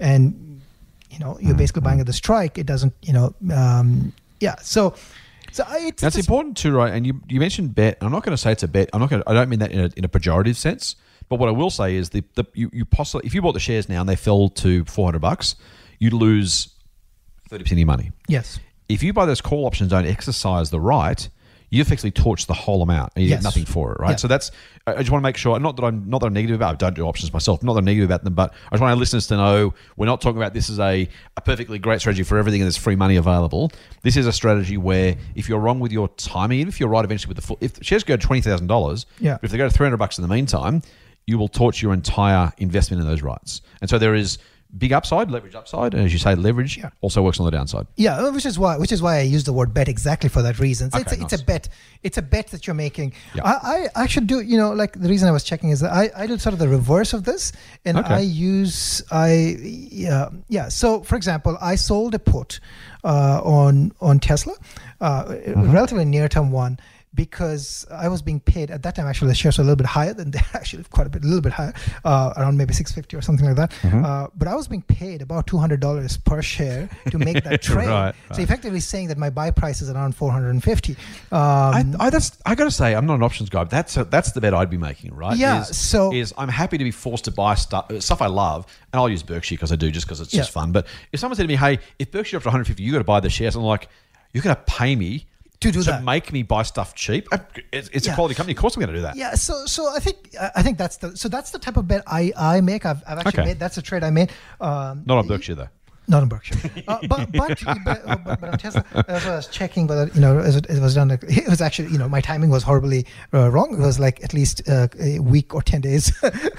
and you know you're basically buying at the strike, it doesn't you know um, yeah so so I, it's That's just- important too, right? And you you mentioned bet. I'm not going to say it's a bet. I'm not going. I don't mean that in a, in a pejorative sense. But what I will say is the, the you, you possibly if you bought the shares now and they fell to four hundred bucks, you'd lose thirty percent of your money. Yes. If you buy those call options, don't exercise the right, you effectively torch the whole amount and you Yes. get nothing for it, right? Yeah. So that's, I just want to make sure, not that I'm not that I'm negative about, I don't do options myself, not that I'm negative about them, but I just want our listeners to know we're not talking about this as a, a perfectly great strategy for everything and there's free money available. This is a strategy where if you're wrong with your timing, even if you're right eventually with the full, if the shares go to twenty thousand dollars, Yeah. if they go to three hundred bucks in the meantime, you will torch your entire investment in those rights. And so there is big upside, leverage upside, and as you say, leverage Yeah. also works on the downside. Yeah, uh, which is why which is why I use the word bet exactly for that reason. So Okay, it's, a, it's nice. a bet. It's a bet that you're making. Yeah. I, I actually do. You know, like the reason I was checking is that I, I do sort of the reverse of this, and Okay. I use I yeah yeah. So for example, I sold a put uh, on on Tesla, uh, Mm-hmm. a relatively near term one. Because I was being paid at that time, actually the shares were a little bit higher than they're actually quite a bit, a little bit higher, uh, around maybe six fifty or something like that. Mm-hmm. Uh, but I was being paid about two hundred dollars per share to make that trade. Right, So right. effectively saying that my buy price is around four hundred fifty. Um, I, I that's I got to say I'm not an options guy. But that's a, that's the bet I'd be making, right? Yeah, Is, so- is I'm happy to be forced to buy stuff stuff I love, and I'll use Berkshire because I do, just because it's just Yeah. fun. But if someone said to me, "Hey, if Berkshire up to one hundred fifty, you got to buy the shares," I'm like, "You're going to pay me To do to that. make me buy stuff cheap? It's, it's Yeah. a quality company. Of course, I'm going to do that." Yeah, so so I think I think that's the so that's the type of bet I, I make. I've, I've actually Okay. made. That's a trade I made. Um, Not on Berkshire though. Not in Berkshire. Uh, but, but, but, uh, but, but on Tesla, as I was checking whether, you know, as it, it was done, it was actually, you know, my timing was horribly uh, wrong. It was like at least uh, a week or ten days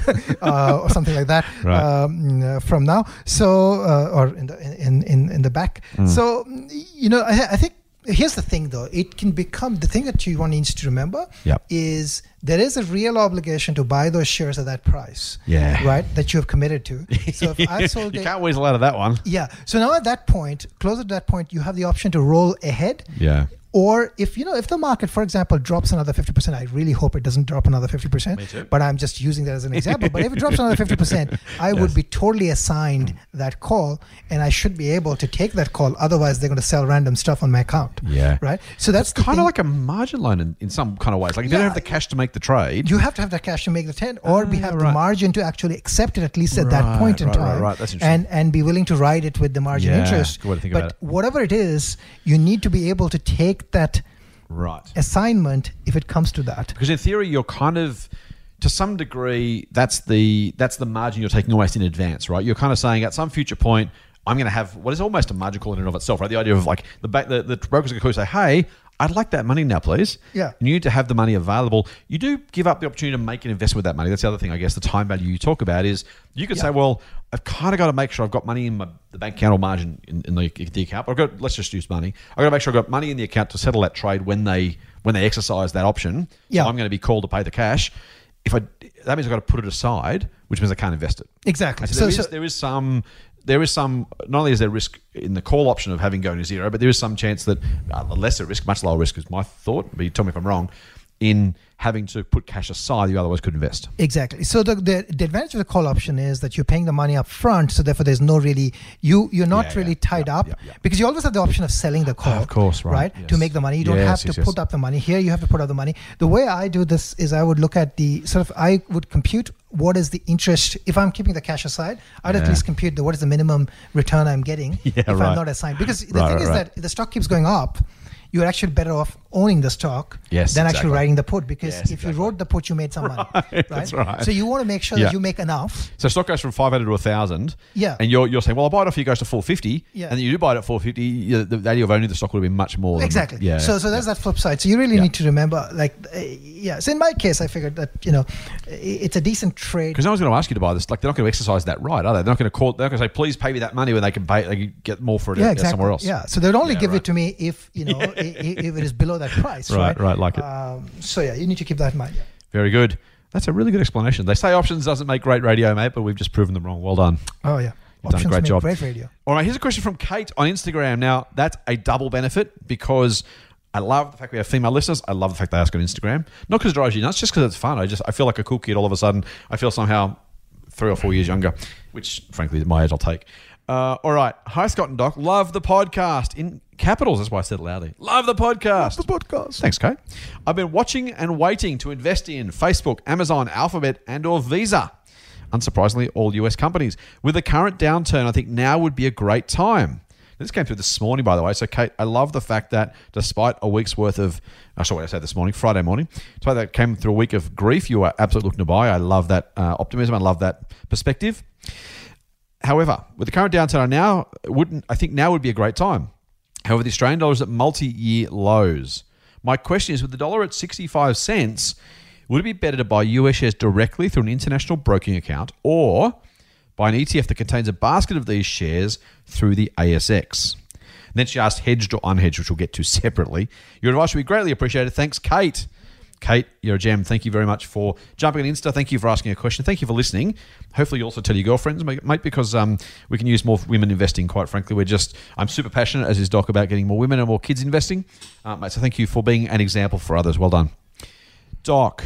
uh, or something like that Right. um, uh, from now. So, uh, or in the, in, in, in the back. Mm. So, you know, I, I think here's the thing though. It can become, the thing that you one needs to remember Yep. is there is a real obligation to buy those shares at that price. Yeah. Right? That you have committed to. So if I sold you it. can't weasel out of that one. Yeah. So now at that point, closer to that point, you have the option to roll ahead. Yeah. Or if, you know, if the market, for example, drops another fifty percent, I really hope it doesn't drop another fifty percent. Me too. But I'm just using that as an example. But if it drops another fifty percent, I Yes. would be totally assigned that call and I should be able to take that call. Otherwise, they're going to sell random stuff on my account. Yeah. Right? So that's the Kind thing. of like a margin loan in, in some kind of ways. Like if you Yeah. don't have the cash to make the trade. You have to have that cash to make the ten, or be Ah, have right. the margin to actually accept it at least at that Right, point in right, right, time, right. That's interesting. and and be willing to ride it with the margin Yeah, interest. good way to think but about it. whatever it is, you need to be able to take that Right. assignment if it comes to that. Because in theory, you're kind of, to some degree, that's the that's the margin you're taking almost in advance, right? You're kind of saying at some future point, I'm going to have what is almost a margin call in and of itself, right? The idea of like the back, the, the brokers are going to say, hey, I'd like that money now, please. Yeah. You need to have the money available. You do give up the opportunity to make an investment with that money. That's the other thing, I guess, the time value you talk about is you could Yeah. say, well, I've kind of got to make sure I've got money in my, the bank account or margin in, in the, the account. I've got, let's just use money. I've got to make sure I've got money in the account to settle that trade when they when they exercise that option. Yeah. So I'm going to be called to pay the cash. If I that means I've got to put it aside, which means I can't invest it. Exactly. So, So, there, is, so there is some there is some not only is there risk in the call option of having going to zero, but there is some chance that uh, lesser risk, much lower risk is my thought, but you tell me if I'm wrong, in having to put cash aside you otherwise could invest. exactly. So the, the the advantage of the call option is that you're paying the money up front, so therefore there's no really you you're not Yeah, really yeah, tied yeah, up yeah, yeah. because you always have the option of selling the call. Of course, right, To yes. make the money, you don't Yes, have to yes, yes. put up the money. Here you have to put up the money. The way I do this is I would look at the sort of I would compute what is the interest if I'm keeping the cash aside. I'd Yeah. at least compute the what is the minimum return I'm getting Yeah, if right. I'm not assigned. Because the Right, thing right, is right. that if the stock keeps going up, you're actually better off owning the stock Yes, than exactly. actually writing the put because Yes, if exactly. you wrote the put, you made some money. Right, that's right. So you want to make sure Yeah. that you make enough. So stock goes from five hundred to one thousand. Yeah. And you're you're saying, well, I'll buy it off you, it goes to four fifty. Yeah. And then you do buy it at four fifty, you, the value of owning the stock would have been much more. Than Exactly. Yeah. So so there's that flip side. So you really Yeah. need to remember, like, uh, yeah. So in my case, I figured that you know, i- it's a decent trade. Because no one's going to ask you to buy this. Like, they're not going to exercise that right, are they? They're not going to call. They're not going to say, "Please pay me that money," when they can pay. They can get more for it Yeah, uh, exactly. somewhere else. Yeah. So they'd only Yeah, give right. it to me if you know i- i- if it is below that price. Right, Right. right, like it. Um, so yeah, you need to keep that in mind. Yeah. Very good. That's a really good explanation. They say options doesn't make great radio, mate, but we've just proven them wrong. Well done. Oh yeah. You've done a great make job. Great radio. All right, here's a question from Kate on Instagram. Now, that's a double benefit because I love the fact we have female listeners. I love the fact they ask on Instagram. Not because it drives you nuts, just because it's fun. I just I feel like a cool kid all of a sudden. I feel somehow three or four years younger, which, frankly, at my age, I'll take. Uh, all right. Hi, Scott and Doc. Love the podcast. In capitals, that's why I said it loudly. Love the podcast. The podcast. Thanks, Kate. I've been watching and waiting to invest in Facebook, Amazon, Alphabet, and or Visa. Unsurprisingly, all U S companies. With the current downturn, I think now would be a great time. This came through this morning, by the way. So, Kate, I love the fact that despite a week's worth of, oh, sorry, what did I say this morning, Friday morning, despite that came through a week of grief, you are absolutely looking to buy. I love that uh, optimism. I love that perspective. However, with the current downturn, I now wouldn't. I think now would be a great time. However, the Australian dollar is at multi-year lows. My question is, with the dollar at sixty-five cents, would it be better to buy U S shares directly through an international broking account or buy an E T F that contains a basket of these shares through the A S X? And then she asked hedged or unhedged, which we'll get to separately. Your advice would be greatly appreciated. Thanks, Kate. Kate, you're a gem. Thank you very much for jumping on Insta. Thank you for asking a question. Thank you for listening. Hopefully you also tell your girlfriends, mate, because um, we can use more women investing, quite frankly. We're just, I'm super passionate, as is Doc, about getting more women and more kids investing. Uh, mate, so thank you for being an example for others. Well done. Doc,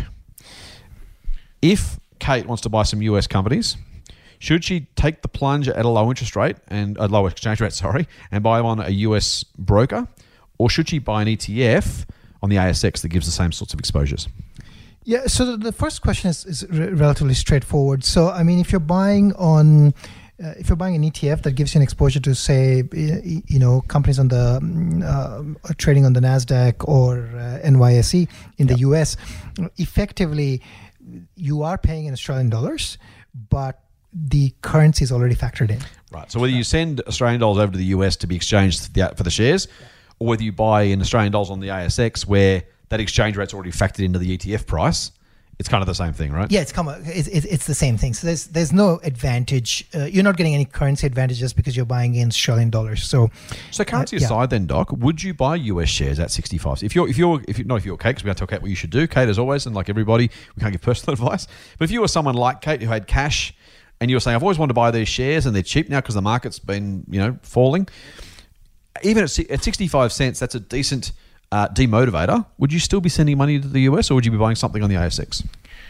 if Kate wants to buy some U S companies, should she take the plunge at a low interest rate and a low exchange rate, sorry, and buy on a U S broker, or should she buy an E T F on the A S X that gives the same sorts of exposures? Yeah, so the, the first question is, is re- relatively straightforward. So, I mean, if you're buying on, uh, if you're buying an E T F that gives you an exposure to, say, y- you know, companies on the mm, uh, trading on the NASDAQ or uh, N Y S E in the Yep. U S, effectively, you are paying in Australian dollars, but the currency is already factored in. Right. So whether you send Australian dollars over to the U S to be exchanged for the, for the shares, or whether you buy in Australian dollars on the A S X where that exchange rate's already factored into the E T F price, it's kind of the same thing, right? Yeah, it's come. It's, it's, it's the same thing. So there's there's no advantage. Uh, you're not getting any currency advantage just because you're buying in Australian dollars. So, so currency uh, yeah. aside, then, Doc, would you buy U S shares at sixty-five? If you're if you're if you not if you're Kate, because we have to tell Kate what you should do. Kate, as always, and like everybody, we can't give personal advice. But if you were someone like Kate who had cash and you were saying, I've always wanted to buy these shares and they're cheap now because the market's been you know falling, even at at sixty-five cents, that's a decent uh, demotivator. Would you still be sending money to the U S, or would you be buying something on the A S X?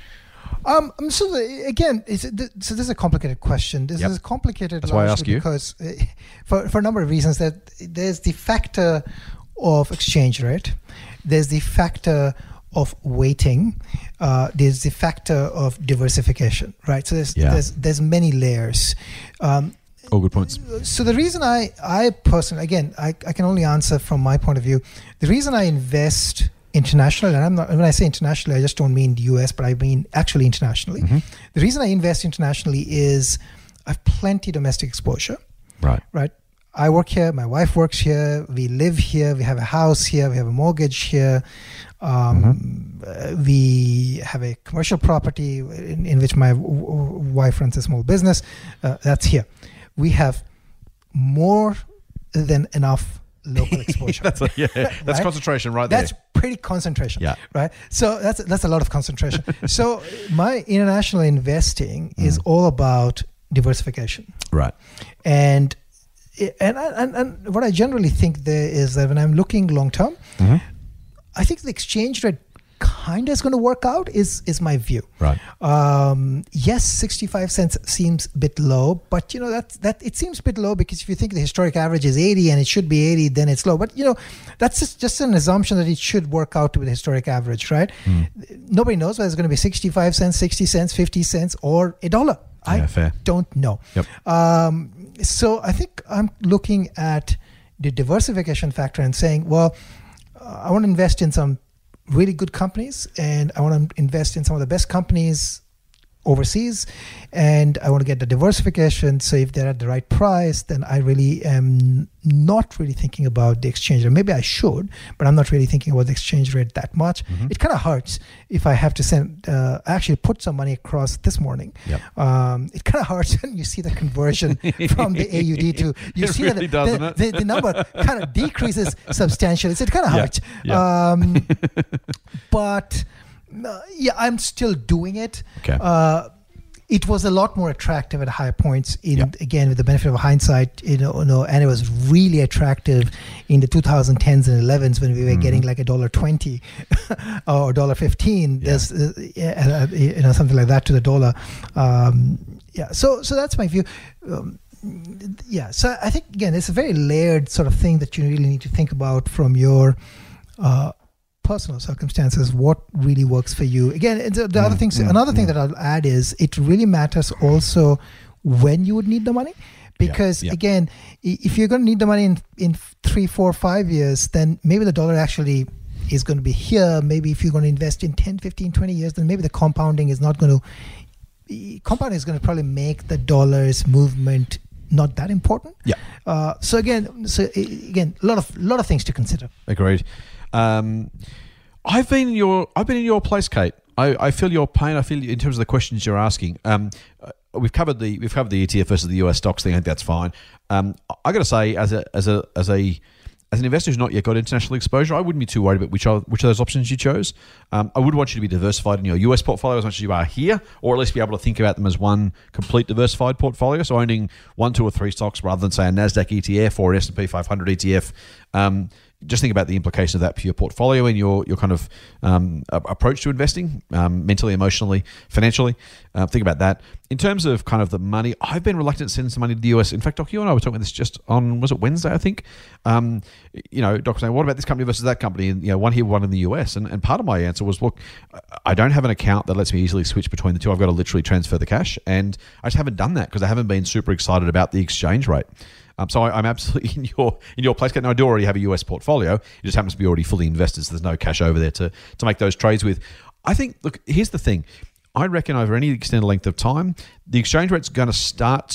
Um, so the, again, it's, so this is a complicated question. This Yep. is complicated. That's why I ask you. Because uh, for for a number of reasons, that there's the factor of exchange rate, there's the factor of weighting, uh, there's the factor of diversification, right? So there's Yeah. there's there's many layers. Um, All good points. So the reason I, I personally, again, I, I can only answer from my point of view. The reason I invest internationally, and I'm not, when I say internationally, I just don't mean the U S, but I mean actually internationally. Mm-hmm. The reason I invest internationally is I have plenty domestic exposure, Right. right? I work here, my wife works here, we live here, we have a house here, we have a mortgage here. Um, Mm-hmm. uh, we have a commercial property in, in which my w- w- wife runs a small business. Uh, that's here. We have more than enough local exposure. that's a, yeah, that's Right? concentration right there. That's pretty concentration, Yeah. right? So that's that's a lot of concentration. So my international investing is Mm. all about diversification, right. and and and and what I generally think there is that when I'm looking long term, Mm-hmm. I think the exchange rate kind of is going to work out. Is is my view. Right. Um, yes, sixty-five cents seems a bit low, but you know that that it seems a bit low because if you think the historic average is eighty and it should be eighty, then it's low. But you know, that's just, just an assumption that it should work out to the historic average, right? Mm. Nobody knows whether it's going to be sixty-five cents, sixty cents, fifty cents, or a dollar. Yeah, I fair. don't know. Yep. Um, so I think I'm looking at the diversification factor and saying, well, uh, I want to invest in some really good companies, and I want to invest in some of the best companies overseas, and I want to get the diversification. So if they're at the right price, then I really am not really thinking about the exchange rate. Maybe I should, but I'm not really thinking about the exchange rate that much. Mm-hmm. It kind of hurts if I have to send, uh, I actually put some money across this morning. Yep. Um, it kind of hurts when you see the conversion from the A U D to, you It see really that does, the, doesn't the, it? the, the number kind of decreases substantially. So it kind of Yeah, hurts. yeah. Um, but uh, yeah, I'm still doing it. Okay. Uh, it was a lot more attractive at higher points. In Yeah. again, with the benefit of hindsight, you know, you know, and it was really attractive in the twenty tens and elevens when we were Mm-hmm. getting like a dollar twenty or a dollar fifteen. Yeah. There's uh, yeah, uh, you know, something like that to the dollar. Um, yeah. So so that's my view. Um, yeah. So I think again, it's a very layered sort of thing that you really need to think about from your uh, personal circumstances, what really works for you. Again, the, the Mm, other things, mm, another thing mm. that I'll add is it really matters also when you would need the money. Because yeah. again, i- if you're going to need the money in, in three, four, five years, then maybe the dollar actually is going to be here. Maybe if you're going to invest in ten, fifteen, twenty years, then maybe the compounding is not going to, compounding is going to probably make the dollar's movement not that important. Yeah. Uh, so again, so i- again, a lot of lot of things to consider. Agreed. Um, I've been in your I've been in your place, Kate. I, I feel your pain. I feel in terms of the questions you're asking. Um, uh, we've covered the we've covered the E T F versus the U S stocks thing. I think that's fine. Um, I got to say, as a as a as a as an investor who's not yet got international exposure, I wouldn't be too worried about which are which of those options you chose. Um, I would want you to be diversified in your U S portfolio as much as you are here, or at least be able to think about them as one complete diversified portfolio. So owning one, two, or three stocks rather than say a Nasdaq E T F or an S and P five hundred E T F. Um, just think about the implication of that for your portfolio and your your kind of um, a- approach to investing, um, mentally, emotionally, financially. Uh, think about that. In terms of kind of the money, I've been reluctant to send some money to the U S. In fact, Doc, you and I were talking about this just on, was it Wednesday, I think? Um, you know, Doc was saying, what about this company versus that company? And, you know, one here, one in the U S. And, and part of my answer was, look, I don't have an account that lets me easily switch between the two. I've got to literally transfer the cash. And I just haven't done that because I haven't been super excited about the exchange rate. Um, so I, I'm absolutely in your in your place. Now, I do already have a U S portfolio. It just happens to be already fully invested, so there's no cash over there to, to make those trades with. I think, look, here's the thing. I reckon over any extended length of time, the exchange rate's going to start to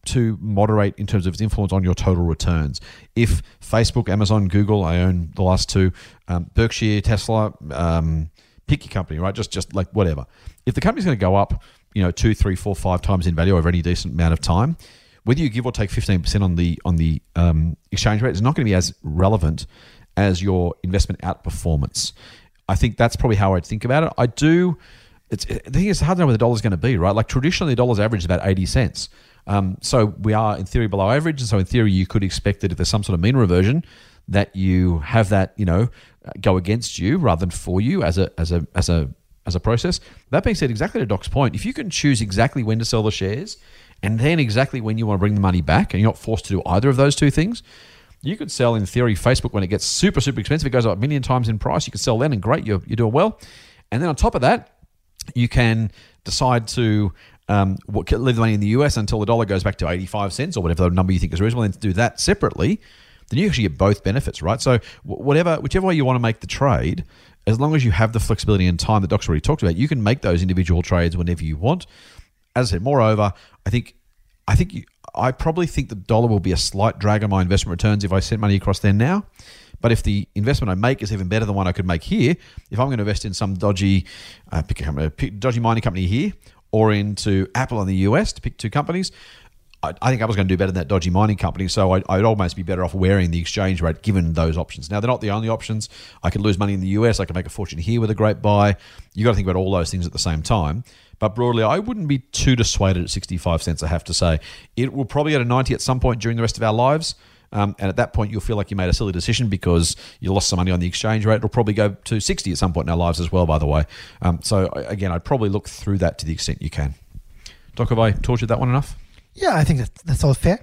to moderate in terms of its influence on your total returns. If Facebook, Amazon, Google, I own the last two, um, Berkshire, Tesla, um, pick your company, right? Just just like whatever. If the company's going to go up, you know, two, three, four, five times in value over any decent amount of time, whether you give or take fifteen percent on the on the um, exchange rate is not going to be as relevant as your investment outperformance. I think that's probably how I'd think about it. I do. It's, the thing is, it's hard to know where the dollar's going to be, right? Like traditionally, the dollar's average is about eighty cents. Um, so we are, in theory, below average. And so in theory, you could expect that if there's some sort of mean reversion, that you have that, you know, go against you rather than for you as a as a as a as a process. That being said, exactly to Doc's point, if you can choose exactly when to sell the shares and then exactly when you want to bring the money back, and you're not forced to do either of those two things, you could sell, in theory, Facebook when it gets super, super expensive. It goes up a million times in price. You could sell then, and great, you're, you're doing well. And then on top of that, you can decide to um, what, leave the money in the U S until the dollar goes back to eighty-five cents or whatever the number you think is reasonable, and to do that separately. Then you actually get both benefits, right? So whatever, whichever way you want to make the trade, as long as you have the flexibility and time that Doc's already talked about, you can make those individual trades whenever you want. As I said, moreover, I think, I think you, I probably think the dollar will be a slight drag on my investment returns if I send money across there now. But if the investment I make is even better than one I could make here, if I'm going to invest in some dodgy, uh, pick a company, pick, dodgy mining company here, or into Apple in the U S, to pick two companies, I, I think Apple's going to do better than that dodgy mining company. So I, I'd almost be better off wearing the exchange rate given those options. Now, they're not the only options. I could lose money in the U S. I could make a fortune here with a great buy. You got to think about all those things at the same time. But broadly, I wouldn't be too dissuaded at sixty-five cents, I have to say. It will probably go to ninety at some point during the rest of our lives. Um, and at that point, you'll feel like you made a silly decision because you lost some money on the exchange rate. It'll probably go to sixty at some point in our lives as well, by the way. Um, so again, I'd probably look through that to the extent you can. Doc, have I tortured that one enough? Yeah, I think that, that's all fair.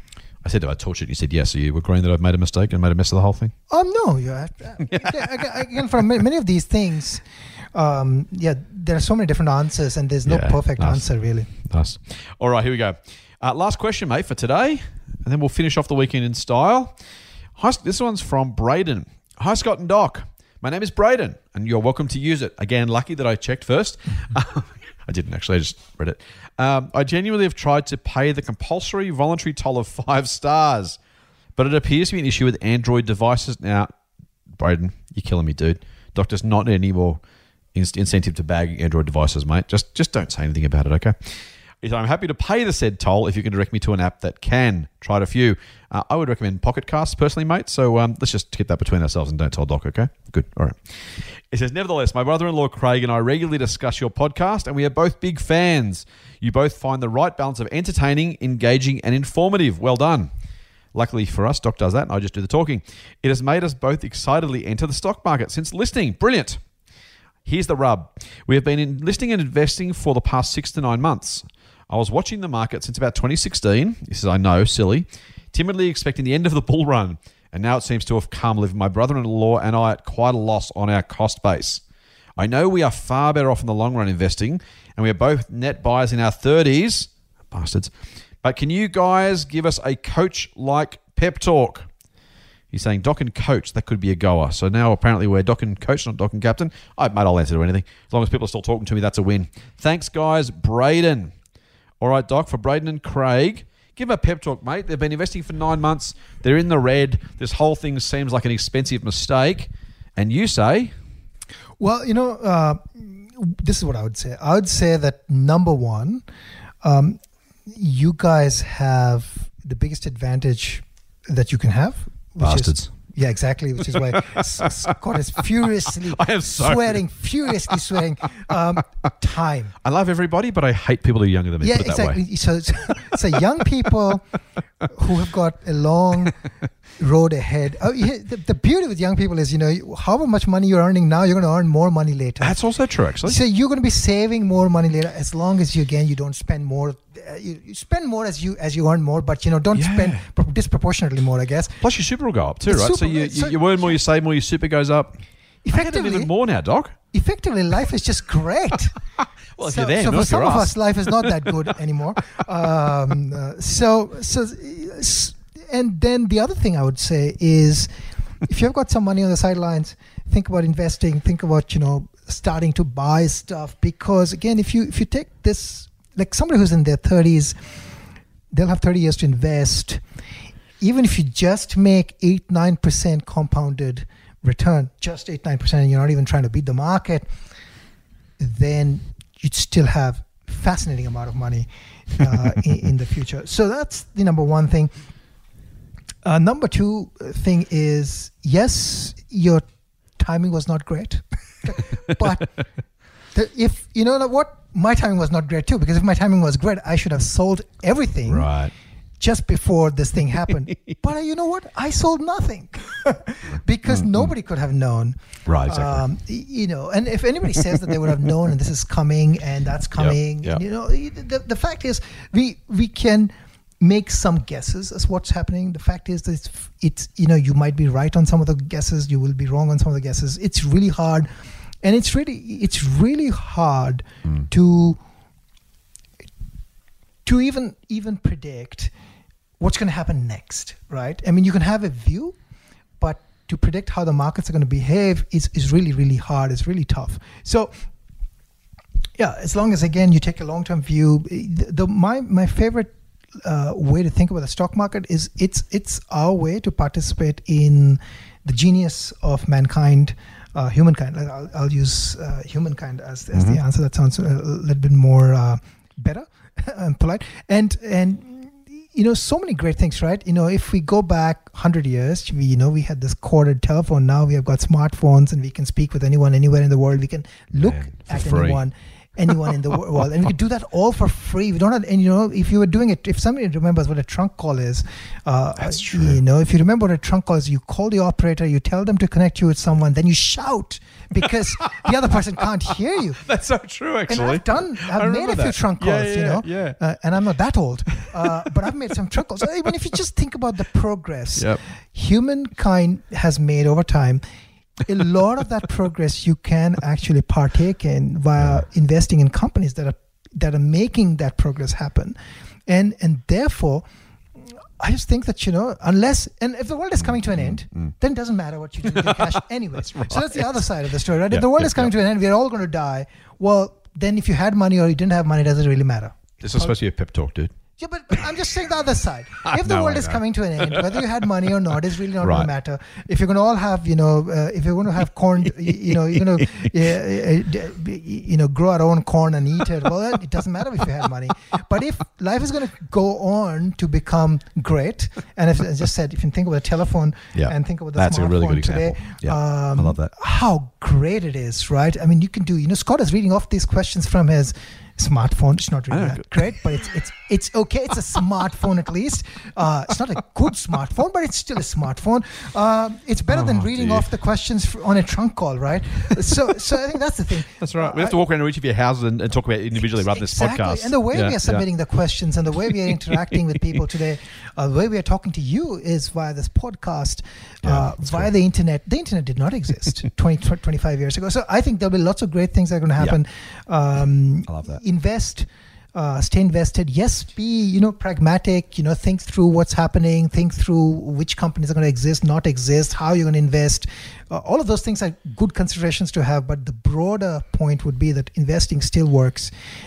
I said, have I tortured? You said yes. So you agreeing that I've made a mistake and made a mess of the whole thing? Um, no. Yeah. Again, for many of these things, um, yeah, there are so many different answers, and there's no Yeah, perfect nice. answer, really. Nice. All right, here we go. Uh, last question, mate, for today, and then we'll finish off the weekend in style. Hi, this one's from Braden. Hi, Scott and Doc. My name is Braden, and you're welcome to use it. Again, lucky that I checked first. I didn't actually, I just read it. Um, I genuinely have tried to pay the compulsory voluntary toll of five stars, but it appears to be an issue with Android devices. Now, Braden, you're killing me, dude. Doc does not need any more in- incentive to bag Android devices, mate. Just, just don't say anything about it, okay? I'm happy to pay the said toll if you can direct me to an app that can. Tried a few. Uh, I would recommend Pocket Casts personally, mate. So um, let's just keep that between ourselves and don't tell Doc, okay? Good. All right. It says, nevertheless, my brother-in-law Craig and I regularly discuss your podcast, and we are both big fans. You both find the right balance of entertaining, engaging, and informative. Well done. Luckily for us, Doc does that, and I just do the talking. It has made us both excitedly enter the stock market since listening. Brilliant. Here's the rub. We have been enlisting and investing for the past six to nine months. I was watching the market since about twenty sixteen. This is, I know, silly. Timidly expecting the end of the bull run. And now it seems to have come, leaving my brother-in-law and I at quite a loss on our cost base. I know we are far better off in the long run investing, and we are both net buyers in our thirties. Bastards. But can you guys give us a coach-like pep talk? He's saying Doc and coach, that could be a goer. So now apparently we're Doc and coach, not Doc and captain. I, mate, I'll answer to anything. As long as people are still talking to me, that's a win. Thanks, guys. Braden. All right, Doc, for Braden and Craig, give them a pep talk, mate. They've been investing for nine months. They're in the red. This whole thing seems like an expensive mistake. And you say? Well, you know, uh, this is what I would say. I would say that, number one, um, you guys have the biggest advantage that you can have. Which Bastards. Is, yeah, exactly, which is why Scott is furiously I am sorry. swearing, furiously swearing. Um, time. I love everybody, but I hate people who are younger than me. Yeah, put it exactly. That way. So, so, so young people who have got a long road ahead. Oh, yeah, the, the beauty with young people is, you know, however much money you're earning now, you're going to earn more money later. That's also true, actually. So you're going to be saving more money later, as long as you, again, you don't spend more. Uh, you, you spend more as you as you earn more, but, you know, don't Yeah. spend pro- disproportionately more, I guess. Plus your super will go up too, The right? So super- you, you, so- you earn more, you save more, your super goes up. I get Effectively, even more now, Doc. effectively, life is just great. Well, if so, you're there, so not for if some you're of us. us, life is not that good anymore. Um, uh, so, so, s- and then the other thing I would say is, if you've got some money on the sidelines, think about investing. Think about, you know, starting to buy stuff, because again, if you if you take this, like somebody who's in their thirties, they'll have thirty years to invest. Even if you just make eight, nine percent compounded return, just eight, nine percent, and you're not even trying to beat the market, then you'd still have fascinating amount of money uh, in, in the future. So that's the number one thing. Uh, number two thing is, yes, your timing was not great, but the, if you know what, my timing was not great too, because if my timing was great, I should have sold everything Right. just before this thing happened. But you know what? I sold nothing because mm-hmm. nobody could have known. Right, exactly. Um, you know, and if anybody says that they would have known and this is coming and that's coming, yep, yep. you know, the, the fact is we we can make some guesses as what's happening. The fact is that it's, it's, you know, you might be right on some of the guesses, you will be wrong on some of the guesses. It's really hard. And it's really, it's really hard mm. to, to even, even predict what's going to happen next, right? I mean, you can have a view, but to predict how the markets are going to behave is, is really, really hard. It's really tough. So, yeah, as long as, again, you take a long-term view, the, the my my favorite uh, way to think about the stock market is it's it's our way to participate in the genius of mankind, uh, humankind. I'll, I'll use uh, humankind as, as mm-hmm. the answer. That sounds a little bit more uh, better and polite. And and you know, so many great things, right? You know, if we go back one hundred years, we, you know, we had this corded telephone. Now we have got smartphones and we can speak with anyone, anywhere in the world. We can look Man, at free. anyone, anyone in the world. And we can do that all for free. We don't have, and you know, if you were doing it, if somebody remembers what a trunk call is, uh, That's true. You know, if you remember what a trunk call is, you call the operator, you tell them to connect you with someone, then you shout because the other person can't hear you. That's so true, actually. And I've done, I've made a that. few trunk calls, yeah, yeah, you know, yeah. uh, and I'm not that old, uh, but I've made some trunk calls. So even if you just think about the progress Yep. humankind has made over time, a lot of that progress you can actually partake in via investing in companies that are that are making that progress happen, and and therefore, I just think that, you know, unless, and if the world is coming to an end, mm. then it doesn't matter what you do with your cash anyways. Right. So that's the other side of the story, right? Yep, If the world yep, is coming yep. to an end, we're all going to die. Well, then if you had money or you didn't have money, does it really matter? This is supposed to be a pep talk, dude. Yeah, but I'm just saying the other side. If the No, world I is know. coming to an end, whether you had money or not, is really not Right. going to matter. If you're going to all have, you know, uh, if you're going to have corn, you know, you're going to, uh, uh, you know, grow our own corn and eat it. Well, it doesn't matter if you had money. But if life is going to go on to become great, and if, as I just said, if you think about the telephone Yeah. and think about the That's a smartphone really good today, example. Yeah, um, I love that. how great it is, right? I mean, you can do, you know, Scott is reading off these questions from his smartphone. It's not really I know. that great, but it's it's it's okay. It's a smartphone at least. Uh, it's not a good smartphone, but it's still a smartphone. Um, it's better than Oh, reading dear. off the questions f- on a trunk call, right? So so I think that's the thing. That's right. We have to walk around each of your houses and, and talk about it individually rather than this Exactly. podcast. And the way Yeah, we are yeah. submitting the questions and the way we are interacting with people today, uh, the way we are talking to you is via this podcast, Yeah, uh, that's via cool. the internet. The internet did not exist twenty, twenty-five years ago. So I think there'll be lots of great things that are going to happen. Um, I love that. Invest. Uh, stay invested. Yes, be, you know, pragmatic. You know, think through what's happening. Think through which companies are going to exist, not exist, how you're going to invest. Uh, all of those things are good considerations to have. But the broader point would be that investing still works.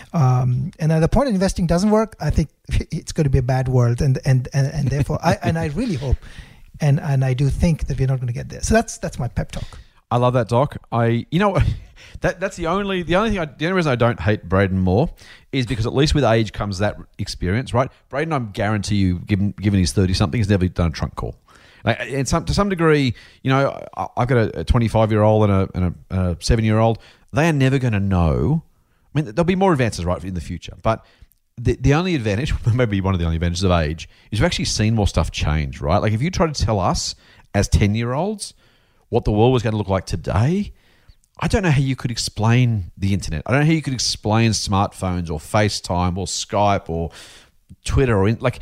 Um, and at the point investing doesn't work, I think it's going to be a bad world. And and and, and therefore, I and I really hope, and and I do think that we're not going to get there. So that's that's my pep talk. I love that, Doc. I, you know, that that's the only the only thing I, the only reason I don't hate Braden more is because at least with age comes that experience, right? Braden, I guarantee you, given given he's thirty something, he's never done a trunk call. Like, and some to some degree, you know, I, I've got a twenty-five year old and a and a, a seven year old. They are never going to know. I mean, there'll be more advances, right, in the future, but the the only advantage, maybe one of the only advantages of age, is we've actually seen more stuff change, right? Like if you try to tell us as ten year olds what the world was going to look like today, I don't know how you could explain the internet. I don't know how you could explain smartphones or FaceTime or Skype or Twitter or in, like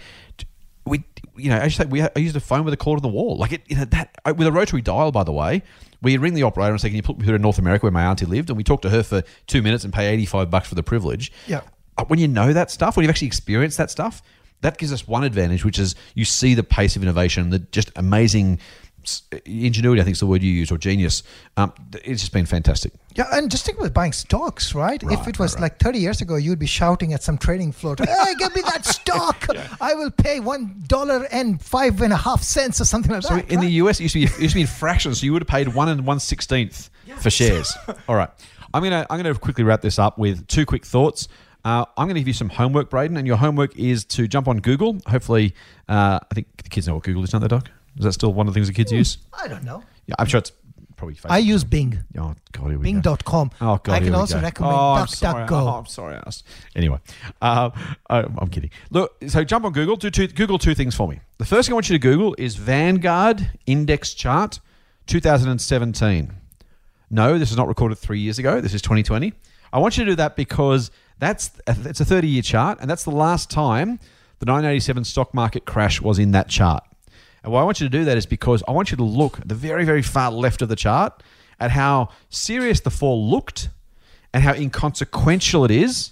we, you know, as you say, we I used a phone with a cord on the wall, like it, you know, that with a rotary dial. By the way, we ring the operator and say, "Can you put me to North America where my auntie lived?" And we talk to her for two minutes and pay eighty-five bucks for the privilege. Yeah. When you know that stuff, when you've actually experienced that stuff, that gives us one advantage, which is you see the pace of innovation, the just amazing ingenuity, I think is the word you use, or genius. Um, it's just been fantastic. Yeah, and just think with buying stocks, right? Right, if it was right, right. like thirty years ago, you'd be shouting at some trading floor, hey, give me that stock. Yeah. I will pay one dollar and five and a half cents or something like So that. in right? the U S, it used to be, it used to be in fractions, so you would have paid one and one sixteenth for shares. All right. I'm going to I'm going to quickly wrap this up with two quick thoughts. Uh, I'm going to give you some homework, Braden, and your homework is to jump on Google. Hopefully, uh, I think the kids know what Google is, don't they, Doc? Is that still one of the things the kids use? I don't know. Yeah, I'm sure it's probably Facebook. I use Bing. Oh, God, here we Bing go. dot com. Oh, God, I here can we also go. recommend oh, I'm sorry. DuckDuckGo. Oh, I'm sorry. I asked. Anyway, uh, I'm I'm kidding. Look, so jump on Google. Do two, Google two things for me. The first thing I want you to Google is Vanguard Index Chart two thousand seventeen. No, this is not recorded three years ago. This is twenty twenty. I want you to do that because that's it's a thirty-year chart, and that's the last time the nineteen eighty-seven stock market crash was in that chart. And why I want you to do that is because I want you to look at the very, very far left of the chart at how serious the fall looked and how inconsequential it is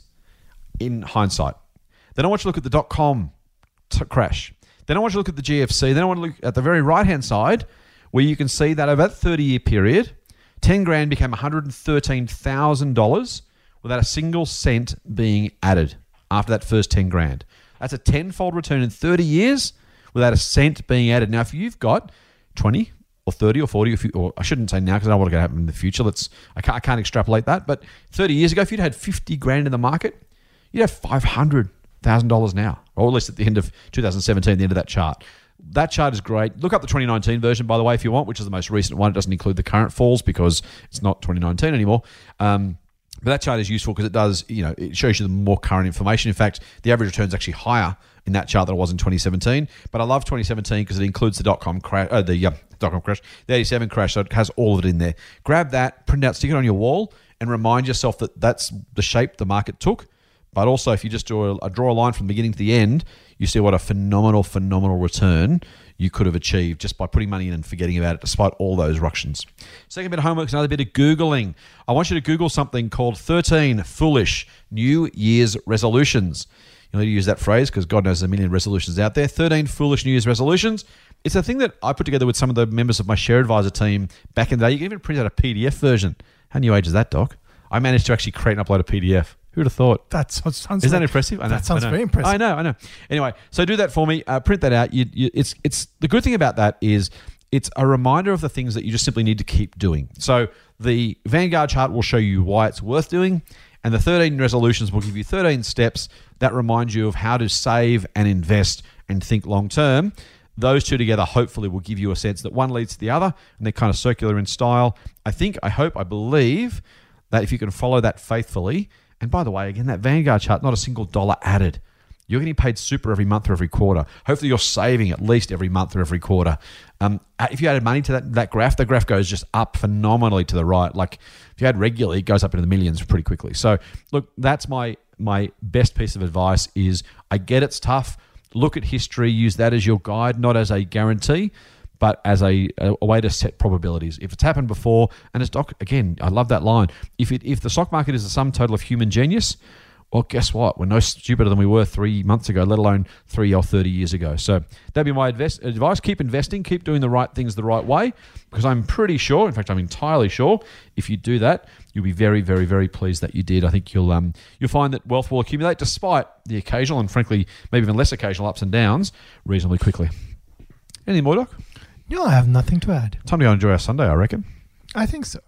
in hindsight. Then I want you to look at the dot-com t- crash. Then I want you to look at the G F C. Then I want to look at the very right-hand side where you can see that over that thirty-year period, ten grand became one hundred thirteen thousand dollars without a single cent being added after that first ten grand. That's a tenfold return in thirty years without a cent being added. Now, if you've got twenty or thirty or forty, if you, or I shouldn't say now because I don't know what's going to happen in the future. Let's I can't, I can't extrapolate that. But thirty years ago, if you'd had fifty grand in the market, you'd have five hundred thousand dollars now, or at least at the end of two thousand seventeen, the end of that chart. That chart is great. Look up the twenty nineteen version, by the way, if you want, which is the most recent one. It doesn't include the current falls because it's not twenty nineteen anymore. Um, But that chart is useful because it does, you know, it shows you the more current information. In fact, the average return is actually higher in that chart than it was in twenty seventeen. But I love twenty seventeen because it includes the dot-com crash, uh, the uh, dot-com crash, the eighty-seven crash, so it has all of it in there. Grab that, print it out, stick it on your wall, and remind yourself that that's the shape the market took. But also, if you just draw a, draw a line from the beginning to the end, you see what a phenomenal, phenomenal return you could have achieved just by putting money in and forgetting about it, despite all those ructions. Second bit of homework is another bit of Googling. I want you to Google something called thirteen Foolish New Year's Resolutions. You know, you use that phrase because God knows there's a million resolutions out there. thirteen Foolish New Year's Resolutions. It's a thing that I put together with some of the members of my Share Advisor team back in the day. You can even print out a P D F version. How new age is that, Doc? I managed to actually create and upload a P D F. Who would have thought? That sounds, sounds Isn't like, that impressive? I know, that sounds I know. very impressive. I know, I know. Anyway, so do that for me. Uh, print that out. You, you, it's it's the good thing about that is it's a reminder of the things that you just simply need to keep doing. So the Vanguard chart will show you why it's worth doing, and the thirteen resolutions will give you thirteen steps that remind you of how to save and invest and think long term. Those two together hopefully will give you a sense that one leads to the other, and they're kind of circular in style. I think, I hope, I believe that if you can follow that faithfully. And by the way, again, that Vanguard chart, not a single dollar added. You're getting paid super every month or every quarter. Hopefully you're saving at least every month or every quarter. Um, if you added money to that, that graph, the graph goes just up phenomenally to the right. Like if you add regularly, it goes up into the millions pretty quickly. So look, that's my my best piece of advice is I get it's tough. Look at history, use that as your guide, not as a guarantee, but as a, a way to set probabilities. If it's happened before, and as Doc, again, I love that line. If it if the stock market is the sum total of human genius, well, guess what? We're no stupider than we were three months ago, let alone three or thirty years ago. So that'd be my advice. Keep investing, keep doing the right things the right way, because I'm pretty sure, in fact, I'm entirely sure, if you do that, you'll be very, very, very pleased that you did. I think you'll um you'll find that wealth will accumulate despite the occasional and frankly, maybe even less occasional ups and downs reasonably quickly. Anything more, Doc? No, I have nothing to add. Time to go enjoy our Sunday, I reckon. I think so.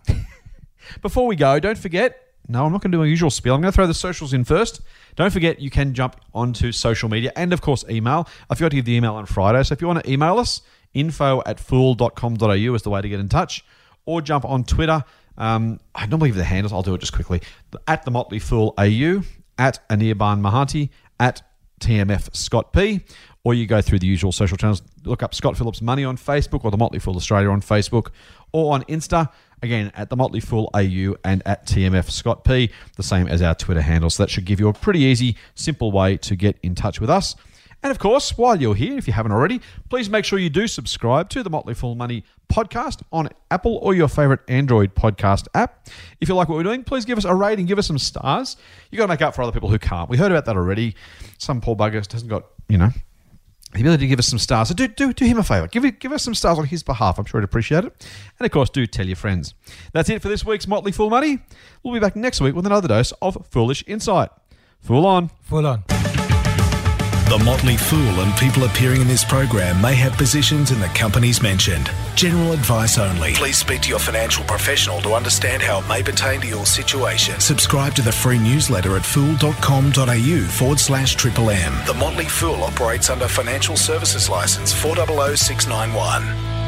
Before we go, don't forget, no, I'm not going to do a usual spiel. I'm going to throw the socials in first. Don't forget, you can jump onto social media and, of course, email. I forgot to give the email on Friday. So if you want to email us, info at fool dot com dot a u is the way to get in touch. Or jump on Twitter. Um, I normally give the handles. I'll do it just quickly. At The Motley Fool A U, at Anirban Mahanti, at T M F Scott P. Or you go through the usual social channels. Look up Scott Phillips Money on Facebook or The Motley Fool Australia on Facebook or on Insta. Again, at The Motley Fool A U and at T M F Scott P, the same as our Twitter handle. So that should give you a pretty easy, simple way to get in touch with us. And of course, while you're here, if you haven't already, please make sure you do subscribe to the Motley Fool Money podcast on Apple or your favorite Android podcast app. If you like what we're doing, please give us a rating, give us some stars. You've got to make up for other people who can't. We heard about that already. Some poor bugger hasn't got, you know, the ability to give us some stars. So do, do, do him a favour. Give, it, give us some stars on his behalf. I'm sure he'd appreciate it. And, of course, do tell your friends. That's it for this week's Motley Fool Money. We'll be back next week with another dose of foolish insight. Fool on. Full on. The Motley Fool and people appearing in this program may have positions in the companies mentioned. General advice only. Please speak to your financial professional to understand how it may pertain to your situation. Subscribe to the free newsletter at fool.com.au forward slash triple M. The Motley Fool operates under Financial Services Licence four zero zero six nine one.